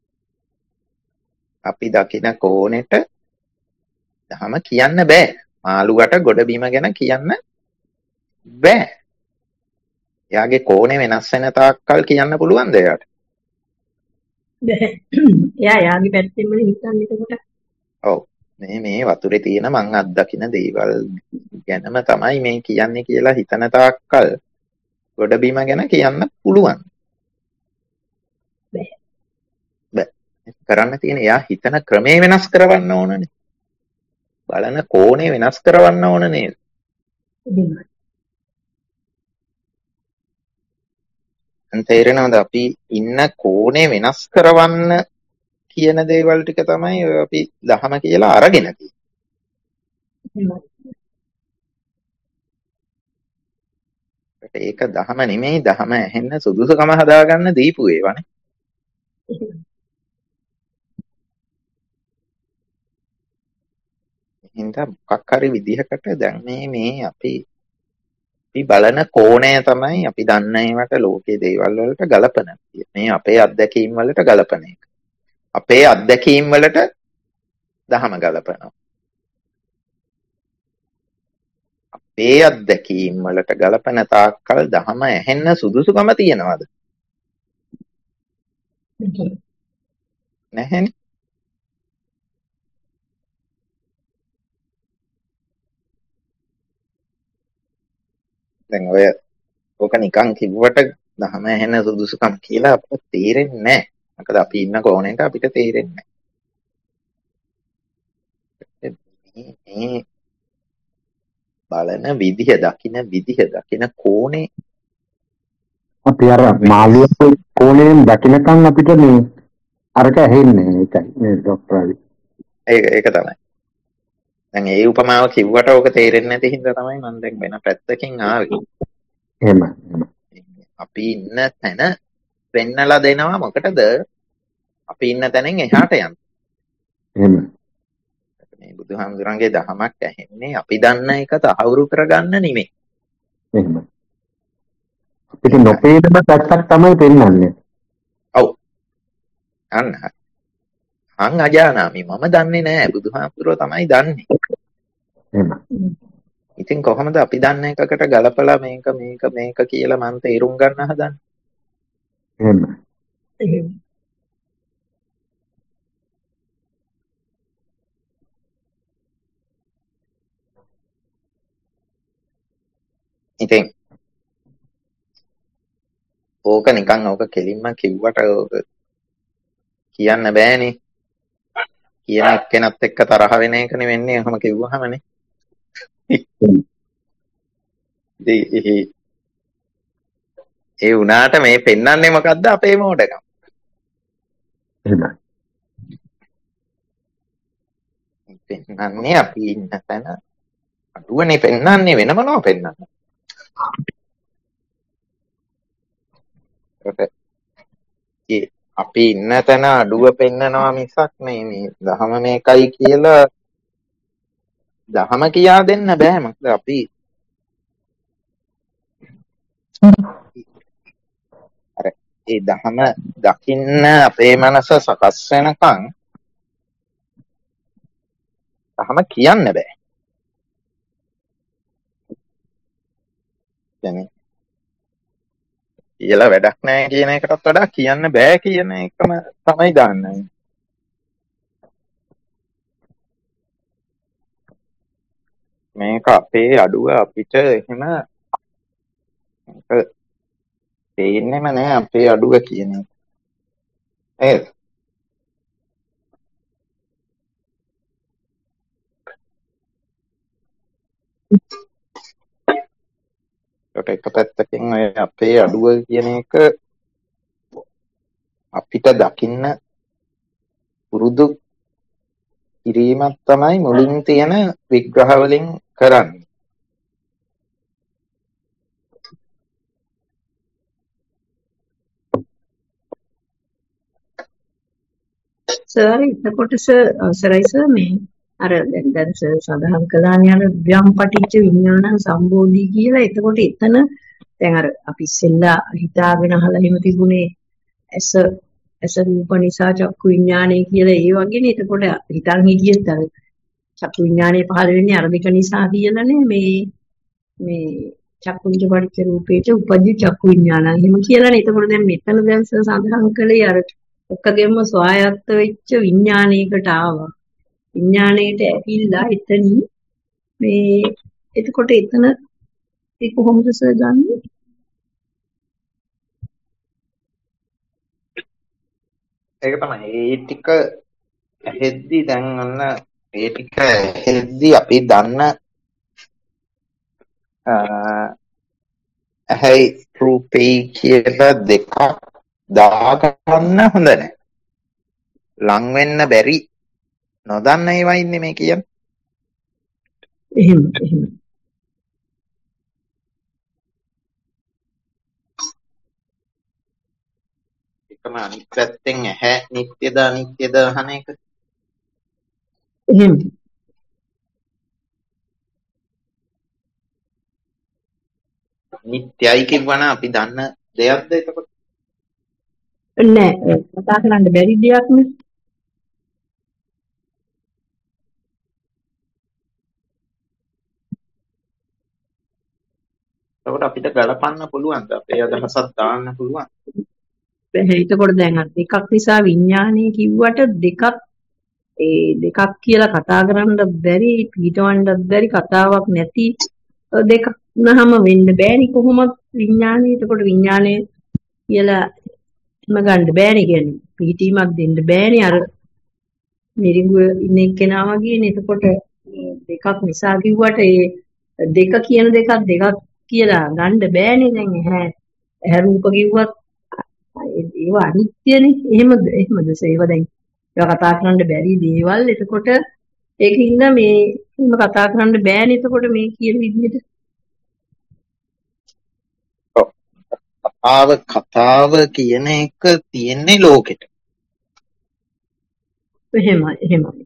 අපි දකින කෝණෙට දහම කියන්න බෑ. මාළුවට ගොඩබිම ගැන කියන්න බෑ. එයාගේ කෝණේ වෙනස් වෙන තාක්කල් කියන්න පුළුවන්ද එයාට? බෑ. එයා යාගේ පැත්තෙන්ම හිතන්නේ එතකොට. ඔව්. මේ මේ වතුරේ තියෙන මං අත්දකින දේවල් ගැනම තමයි මේ කියන්නේ කියලා හිතන තාක්කල් ගොඩබිම ගැන කියන්න පුළුවන්. බෑ. බෑ. කරන්න තියෙන එයා හිතන ක්‍රමේ වෙනස් කරවන්න ඕනනේ. බලන කෝණේ වෙනස් කරවන්න ඕන නේද? එහෙමයි. තේරෙනවද? අපි ඉන්න කෝණේ වෙනස් කරවන්න කියන දේවල් ටික තමයි අපි දහම කියලා අරගෙන තියෙන්නේ. ඒක දහම නෙමෙයි. දහම ඇහෙන්න සුදුසුකම හදාගන්න දීපු ඒවානේ. හින්දා මොකක් හරි විදිහකට දැන් මේ මේ අපි අපි බලන කෝණය තමයි අපි දන්න ඒවට ලෝකයේ දේවල් වලට ගලපන. මේ අපේ අත්දැකීම් වලට ගලපන එක. අපේ අත්දැකීම් වලට දහම ගලපනවා. අපේ අත්දැකීම් වලට ගලපන තාක්කල් දහම ඇහෙන්න සුදුසුකම තියනවාද? නැහැනේ. දැන් ඔය ඕක නිකන් කිව්වට දහම ඇහෙන සුදුසුකම් කියලා අපිට තේරෙන්නේ නැහැ. මොකද අපි ඉන්න කෝණයට අපිට තේරෙන්නේ නැහැ. මේ බලන විදිහ, දකින විදිහ, දකින කෝණේ අපි අර මාළුව කෝණයෙන් දකින්නකන් අපිට මේ අරක ඇහෙන්නේ ඒකයි මේ ડોක්ටර් අවි. ඒක ඒක තමයි. දැන් ඒ උපමාව කිව්වට ඕක තේරෙන්නේ නැති හින්දා තමයි මම දැන් වෙන පැත්තකින් ආවේ. එහෙම එහෙම. අපි ඉන්න තැන වෙන්නලා දෙනවා මොකටද? අපි ඉන්න තැනින් එහාට යන්න. එහෙම. මේ බුදුහාමුදුරන්ගේ දහමක් ඇහෙන්නේ අපි දන්න එක තහවුරු කරගන්න නෙමෙයි. එහෙම. අපිට නොපේන පැත්තක් තමයි පෙන්වන්නේ. ඔව්. අන්න. අං අජානාමි මම දන්නේ නැහැ බුදුහාමුදුරුවෝ තමයි දන්නේ. එහෙම. ඉතින් කොහොමද අපි දන්න එකකට ගලපලා මේක මේක මේක කියලා මන් තේරුම් ගන්න හදන්නේ? එහෙම. එහෙම. ඉතින් ඕක නිකන් ඕක කෙලින්ම කිව්වට ඕක කියන්න බෑනේ. කියන එක්කෙනත් එක්ක තරහ වෙන එකනේ වෙන්නේ එහෙම කිව්වහමනේ. ඒ උනාට මේ පෙන්වන්නේ මොකද්ද අපේ මෝඩකම. එහෙමයි. පෙන්වන්නේ අපි ඉන්න තැන අඩුවනේ පෙන්වන්නේ වෙන මොනවද පෙන්වන්නේ. ඒ අපි ඉන්න තැන අඩුව පෙන්නනවා මිසක් මේ මේ දහම මේකයි කියලා දහම කියා දෙන්න බෑ. මොකද අපි අර ඒ දහම දකින්න අපේ මනස සකස් වෙනකන් දහම කියන්න බෑ. يعني කියලා වැඩක් නැහැ කියන එකටත් වඩා කියන්න බෑ කියන එකම තමයි දාන්නේ. මේක අපේ අඩුව අපිට එහෙම තේින්නෙම නෑ අපේ අඩුව කියන එක. නේද? ඒක එක පැත්තකින් ඔය අපේ අඩුව කියන එක අපිට දකින්න පුරුදු කිරීමක් තමයි මුලින් තියෙන විග්‍රහ වලින් කරන්නේ. සර් එතකොට සර් අවසරයි සර් මේ අර දැන් දැන් සර් සඳහන් කළානේ අර ව්‍යම්පටිච්ච විඥාන සම්බෝධි කියලා. එතකොට එතන දැන් අර අපි ඉස්සෙල්ලා හිතාගෙන අහලා හිම තිබුණේ ඇස ඇස රූප නිසා චක්කු විඥානය කියලා ඒ වගේනේ. එතකොට හිතන් හිටියෙත් අර චක්කු විඥානය පහළ වෙන්නේ අරමික නිසා කියලානේ මේ මේ චක්කුංච පටිච්ච රූපේච උපජ්ජ චක්කු විඥානං එහෙම කියලානේ. එතකොට දැන් මෙතන දැන් සර් සඳහන් කළේ අර ඔක්කගෙම ස්වායත්ත වෙච්ච විඥානයකට ආවා. විඥාණයට ඇවිල්ලා එතනින් මේ එතකොට එතන ඒ කොහොමද සර් ගන්නෙ? ඒක තමයි ඒ ටික ඇහෙද්දි දැන් අන්න ඒ ටික ඇහෙද්දි අපි දන්න ඇහැයි රූපේ කියලා දෙකක් දාගන්න හොඳ නැහැ. ලං වෙන්න බැරි නොදන්න ඒවා ඉන්නේ මේ කියන්නේ. එහෙම එහෙම. එකම අනිත් පැත්තෙන් ඇහැ නිට්ටයද අනිත්‍යද අහන එක. එහෙම. නිට්ටයයි කියවන අපි දන්න දෙයක්ද එතකොට? නෑ කතා කරන්න බැරි දෙයක් නේ. එතකොට අපිට ගලපන්න පුළුවන්ද? අපේ අදහසක් දාන්න පුළුවන්. බැහැ. එතකොට දැන් අර දෙකක් නිසා විඥානය කිව්වට දෙකක් ඒ දෙකක් කියලා කතා කරන්න බැරි පිටවන්නත් බැරි කතාවක් නැති දෙකක් නහම වෙන්න බෑනි කොහොමද විඥානය. එතකොට විඥානය කියලා එම ගන්න බෑනේ කියන්නේ පිටීමක් දෙන්න බෑනේ අර මිරිඟුව ඉන්න එක්කෙනා වගේනේ. එතකොට දෙකක් නිසා කිව්වට ඒ දෙක කියන දෙකක් දෙකක් කියලා ගන්න බෑනේ. දැන් ඇහැ ඇහැ රූප කිව්වත් ඒව අනිත්‍යනේ. එහෙමද? එහෙමද? ඒව දැන් ඒවා කතා කරන්න බැරි දේවල්. එතකොට ඒකින්ද මේ එහෙම කතා කරන්න බෑනේ. එතකොට මේ කියන විදිහට කතාව කතාව කියන එක තියෙන්නේ ලෝකෙට. එහෙමයි එහෙමයි.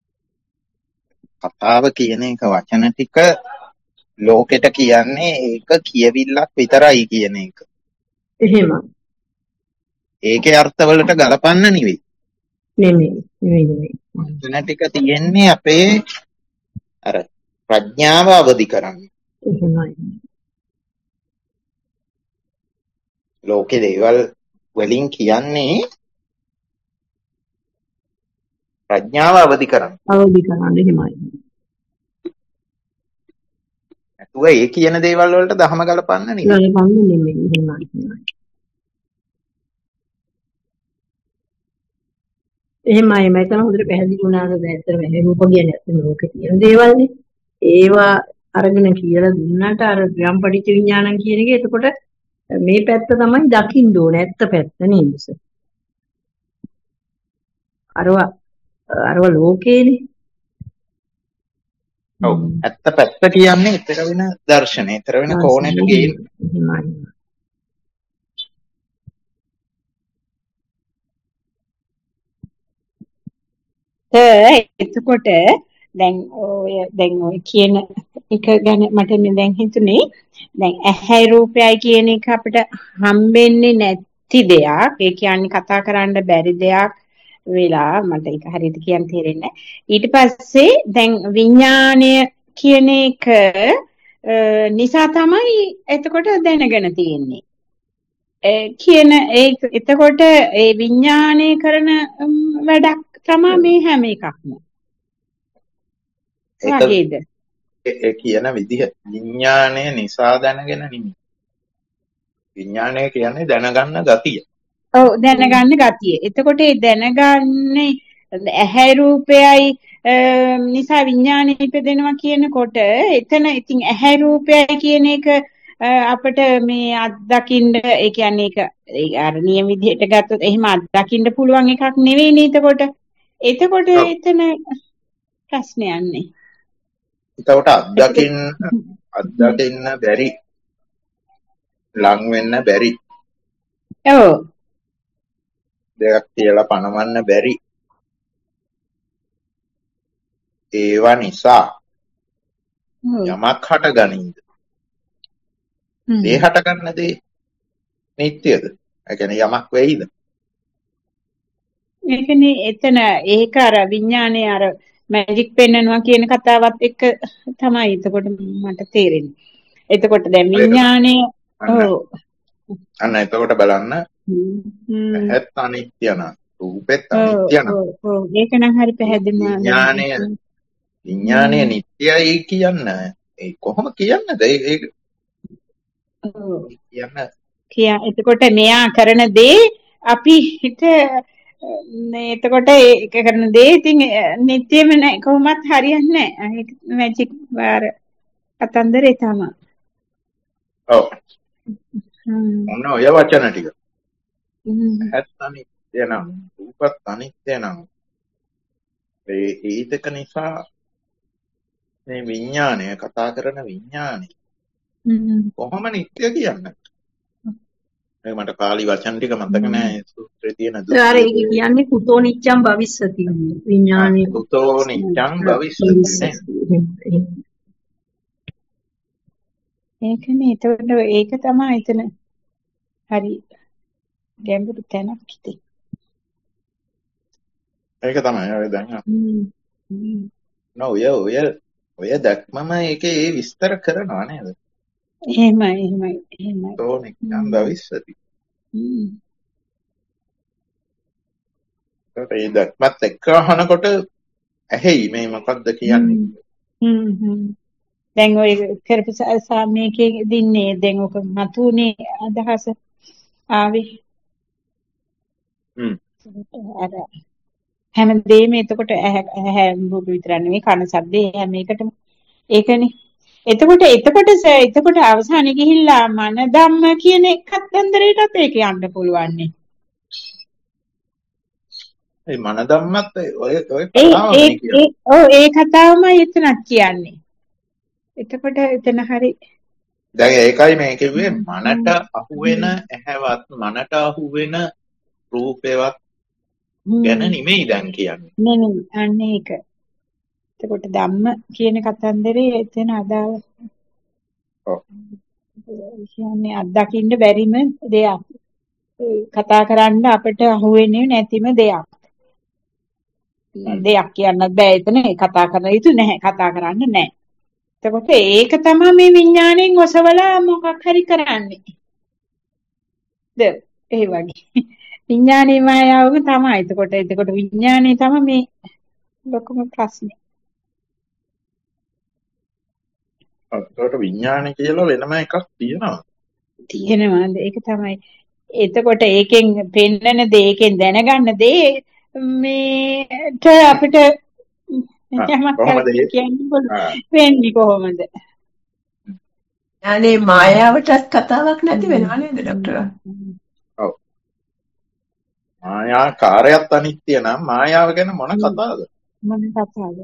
කතාව කියන එක වචන ටික ලෝකෙට කියන්නේ ඒක කියවිල්ලක් විතරයි කියන එක. එහෙමයි. ඒකේ අර්ථවලට ගලපන්න නෙවෙයි. නෙමෙයි නෙමෙයි නෙමෙයි. වචන ටික තියෙන්නේ අපේ අර ප්‍රඥාව අවදි කරන්න. එහෙමයි. ලෝකේ දේවල් වලින් කියන්නේ ප්‍රඥාව අවදි කරන්න. අවදි කරන්න එහෙමයි. නැතුව ඒ කියන දේවල් වලට දහම ගලපන්න නෙවෙයි. ගලපන්න නෙමෙයි. එහෙමයි එහෙමයි. එහෙමයි මම හිතන හොඳට පැහැදිලි වුණාද දැන් ඇත්තටම ඇහැ රූප කියන්නේ ඇත්තම ලෝකේ තියෙන දේවල්නේ. ඒවා අරගෙන කියලා දුන්නාට අර ග්‍රම් පටිච්ච විඥානං කියන එක එතකොට මේ පැත්ත තමයි දකින්න ඕනේ ඇත්ත පැත්ත නේද? අරව අරව ලෝකේනේ. ඔව් ඇත්ත පැත්ත කියන්නේ ඊතර වෙන දර්ශනය. ඊතර වෙන කෝණයට ගේන්න. එහෙමයි. එතකොට දැන් ඔය දැන් ඔය කියන එක ගැන මට දැන් හිතුනේ දැන් ඇහැයි රූපයයි කියන එක අපිට හම්බෙන්නේ නැති දෙයක්. ඒ කියන්නේ කතා කරන්න බැරි දෙයක් වෙලා මට ඒක හරියට කියන්න තේරෙන්නේ නැහැ. ඊට පස්සේ දැන් විඥාණය කියන එක නිසා තමයි එතකොට දැනගෙන තියෙන්නේ. කියන ඒ එතකොට ඒ විඥාණය කරන වැඩක් තමයි මේ හැම එකක්ම. වගේද? ඒ කියන විදිහ විඥාණය නිසා දැනගෙන නෙමෙයි. විඥාණය කියන්නේ දැනගන්න ගතිය. ඔව් දැනගන්න ගතිය. එතකොට ඒ දැනගන්නේ ඇහැ රූපයයි නිසා විඥාණය ඉපදෙනවා කියනකොට එතන ඉතින් ඇහැ රූපයයි කියන එක අපිට මේ අත්දකින්න ඒ කියන්නේ ඒක අර නියම විදිහට ගත්තොත් එහෙම අත්දකින්න පුළුවන් එකක් නෙවෙයි නේද? එතකොට එතකොට එතන ප්‍රශ්නයක් නේ. එතකොට අත්දකින්න අත්දකින්න බැරි ලං වෙන්න බැරි. ඔව්. දෙයක් කියලා පණවන්න බැරි. ඒවා නිසා යමක් හටගනින්ද? ඒ හටගන්න දේ නිට්ටයද? ඒ කියන්නේ යමක් වෙයිද? ඒකනේ එතන ඒක අර විඥානේ අර මැජික් පෙන්නනවා කියන කතාවත් එක්ක තමයි එතකොට මට තේරෙන්නේ. එතකොට දැන් විඥානේ ඔව් අන්න එතකොට බලන්න ඇහත් අනිත්‍ය නම් රූපෙත් අනිත්‍ය නම් ඔව් ඒක නම් හරි පැහැදිලිම විඥානය විඥානය නිට්ටයයි කියන්නේ ඒ කොහොම කියන්නද ඒක ඔව් කියන්න කියා එතකොට මෙයා කරන දේ අපි හිත මේ එතකොට ඒක කරන දේ ඉතින් නිට්ටියම නෑ කොහොමත් හරියන්නේ නෑ ඒක මැජික් වාර කතන්දරේ තමයි ඔව් මොන ඔය වචන ටික ඇහත් අනිත්‍ය නම් රූපත් අනිත්‍ය නම් ඒ ඒතක නිසා මේ විඥානය කතා කරන විඥානය කොහොම නිට්ටය කියන්නේ මේ මට පාලි වචන ටික මතක නැහැ සූත්‍රයේ තියෙන දුක. ඒ ඒක කියන්නේ කුතෝ නිච්ඡම් භවිස්සති විඥානේ. කුතෝ නිච්ඡම් භවිස්සති. ඒකනේ එතකොට ඒක තමයි එතන හරි ගැඹුරු තැනක් ඉතින්. ඒක තමයි ඔය දැන් නෝ ඔය ඔය ඔය දැක්මම ඒකේ ඒ විස්තර කරනවා නේද? එහෙමයි එහෙමයි එහෙමයි. කුතෝ නිච්ඡම් භවිස්සති. හ්ම්. ඒ දැක්මත් එක්ක අහනකොට ඇහෙයි මේ මොකක්ද කියන්නේ. හ්ම් හ්ම්. දැන් ඔය කරපු සාමයේදී දින්නේ දැන් ඔක මතුනේ අදහස ආවේ. හ්ම්. අර හැමදේම එතකොට ඇහැ රූප විතර නෙවෙයි කන ශබ්දේ හැම එකටම ඒකනේ. එතකොට එතකොට සර් එතකොට අවසානයේ ගිහිල්ලා මන ධම්ම කියන කතන්දරයටත් ඒක යන්න පුළුවන් නේ. ඒ මන ධම්මත් ඔය ඔය ඒ කතාවමනේ ඒ කියන්නේ. ඒ ඔව් ඒ කතාවමයි එතනක් කියන්නේ. එතකොට එතන හරි දැන් ඒකයි මේ කිව්වේ මනට අහුවෙන ඇහැවත් මනට අහුවෙන රූපේවත් ගැන නෙමෙයි දැන් කියන්නේ. නේ නේ අන්න ඒක. එතකොට ධම්ම කියන කතන්දරේ එතන අදාළ ඔව්. කියන්නේ අත්දකින්න බැරිම දෙයක්. කතා කරන්න අපිට අහුවෙන්නේ නැතිම දෙයක්. දෙයක් කියන්නත් බෑ එතන කතා කරන්න යුතු නැහැ. කතා කරන්න නැහැ. එතකොට ඒක තමයි මේ විඥාණයෙන් ඔසවලා මොකක් හරි කරන්නේ. ද ඒ වගේ. විඥානයේ මායාවම තමයි. එතකොට එතකොට විඥානයේ තමයි මේ ලොකුම ප්‍රශ්නේ. ඒකට විඥානය කියලා වෙනම එකක් තියෙනවා. තියෙනවා ඒක තමයි. එතකොට ඒකෙන් පෙන්නන දේ ඒකෙන් දැනගන්න දේ මේට අපිට යමක් කියන්න පුළුවන් වෙන්නේ කොහොමද? අනේ මායාවටත් කතාවක් නැති වෙනවා නේද ડોක්ටර්? ඔව්. මායා කාර්යයත් අනිත්‍ය නම් මායාව ගැන මොන කතාවද? මොන කතාවද?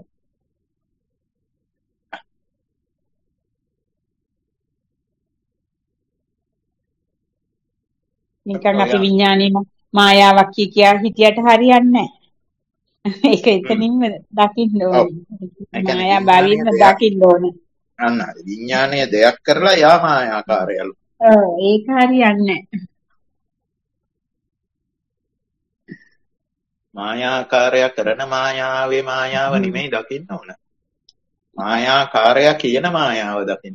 නිකන් අපි විඥානේ මායාවක් කිය කියා හිතියට හරියන්නේ නැහැ. ඒක එතනින්ම දකින්න ඕනේ. මායා භාවයෙන්ම දකින්න ඕනේ. අන්න හරි. විඥානය දෙයක් කරලා යා මායාකාරයලු. ඔව් ඒක හරියන්නේ නැහැ. මායාකාරය කරන මායාවේ මායාව නෙමෙයි දකින්න ඕන. මායාකාරය කියන මායාව දකින්න.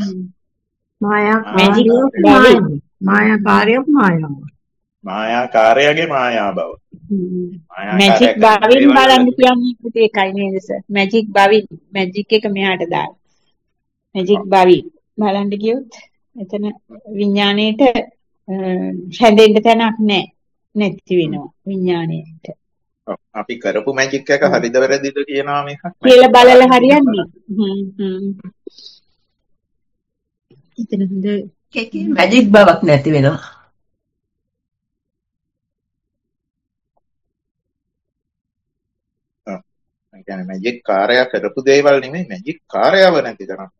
මායාකාරය මායාකාරයක් මායාව. මායාකාරයගේ මායා බව. මැජික් බවින් බලන්න කියන්නේ ඒකයි නේද සර්? මැජික් බවින් මැජික් එක මෙහාට දාන්න. මැජික් බවින් බලන්න ගියොත් එතන විඥාණයට හැදෙන්න තැනක් නැහැ. නැති වෙනවා විඥාණයට. අපි කරපු මැජික් එක හරිද වැරදිද කියනවා මේක. කියලා බලලා හරියන්නේ. හ්ම් හ්ම්. එතන හොඳ ඒකේ මැජික් බවක් නැති වෙනවා. ඒ කියන්නේ මැජික් කාර්යය කරපු දේවල් නෙමෙයි මැජික් කාර්යව නැති කරන්නේ.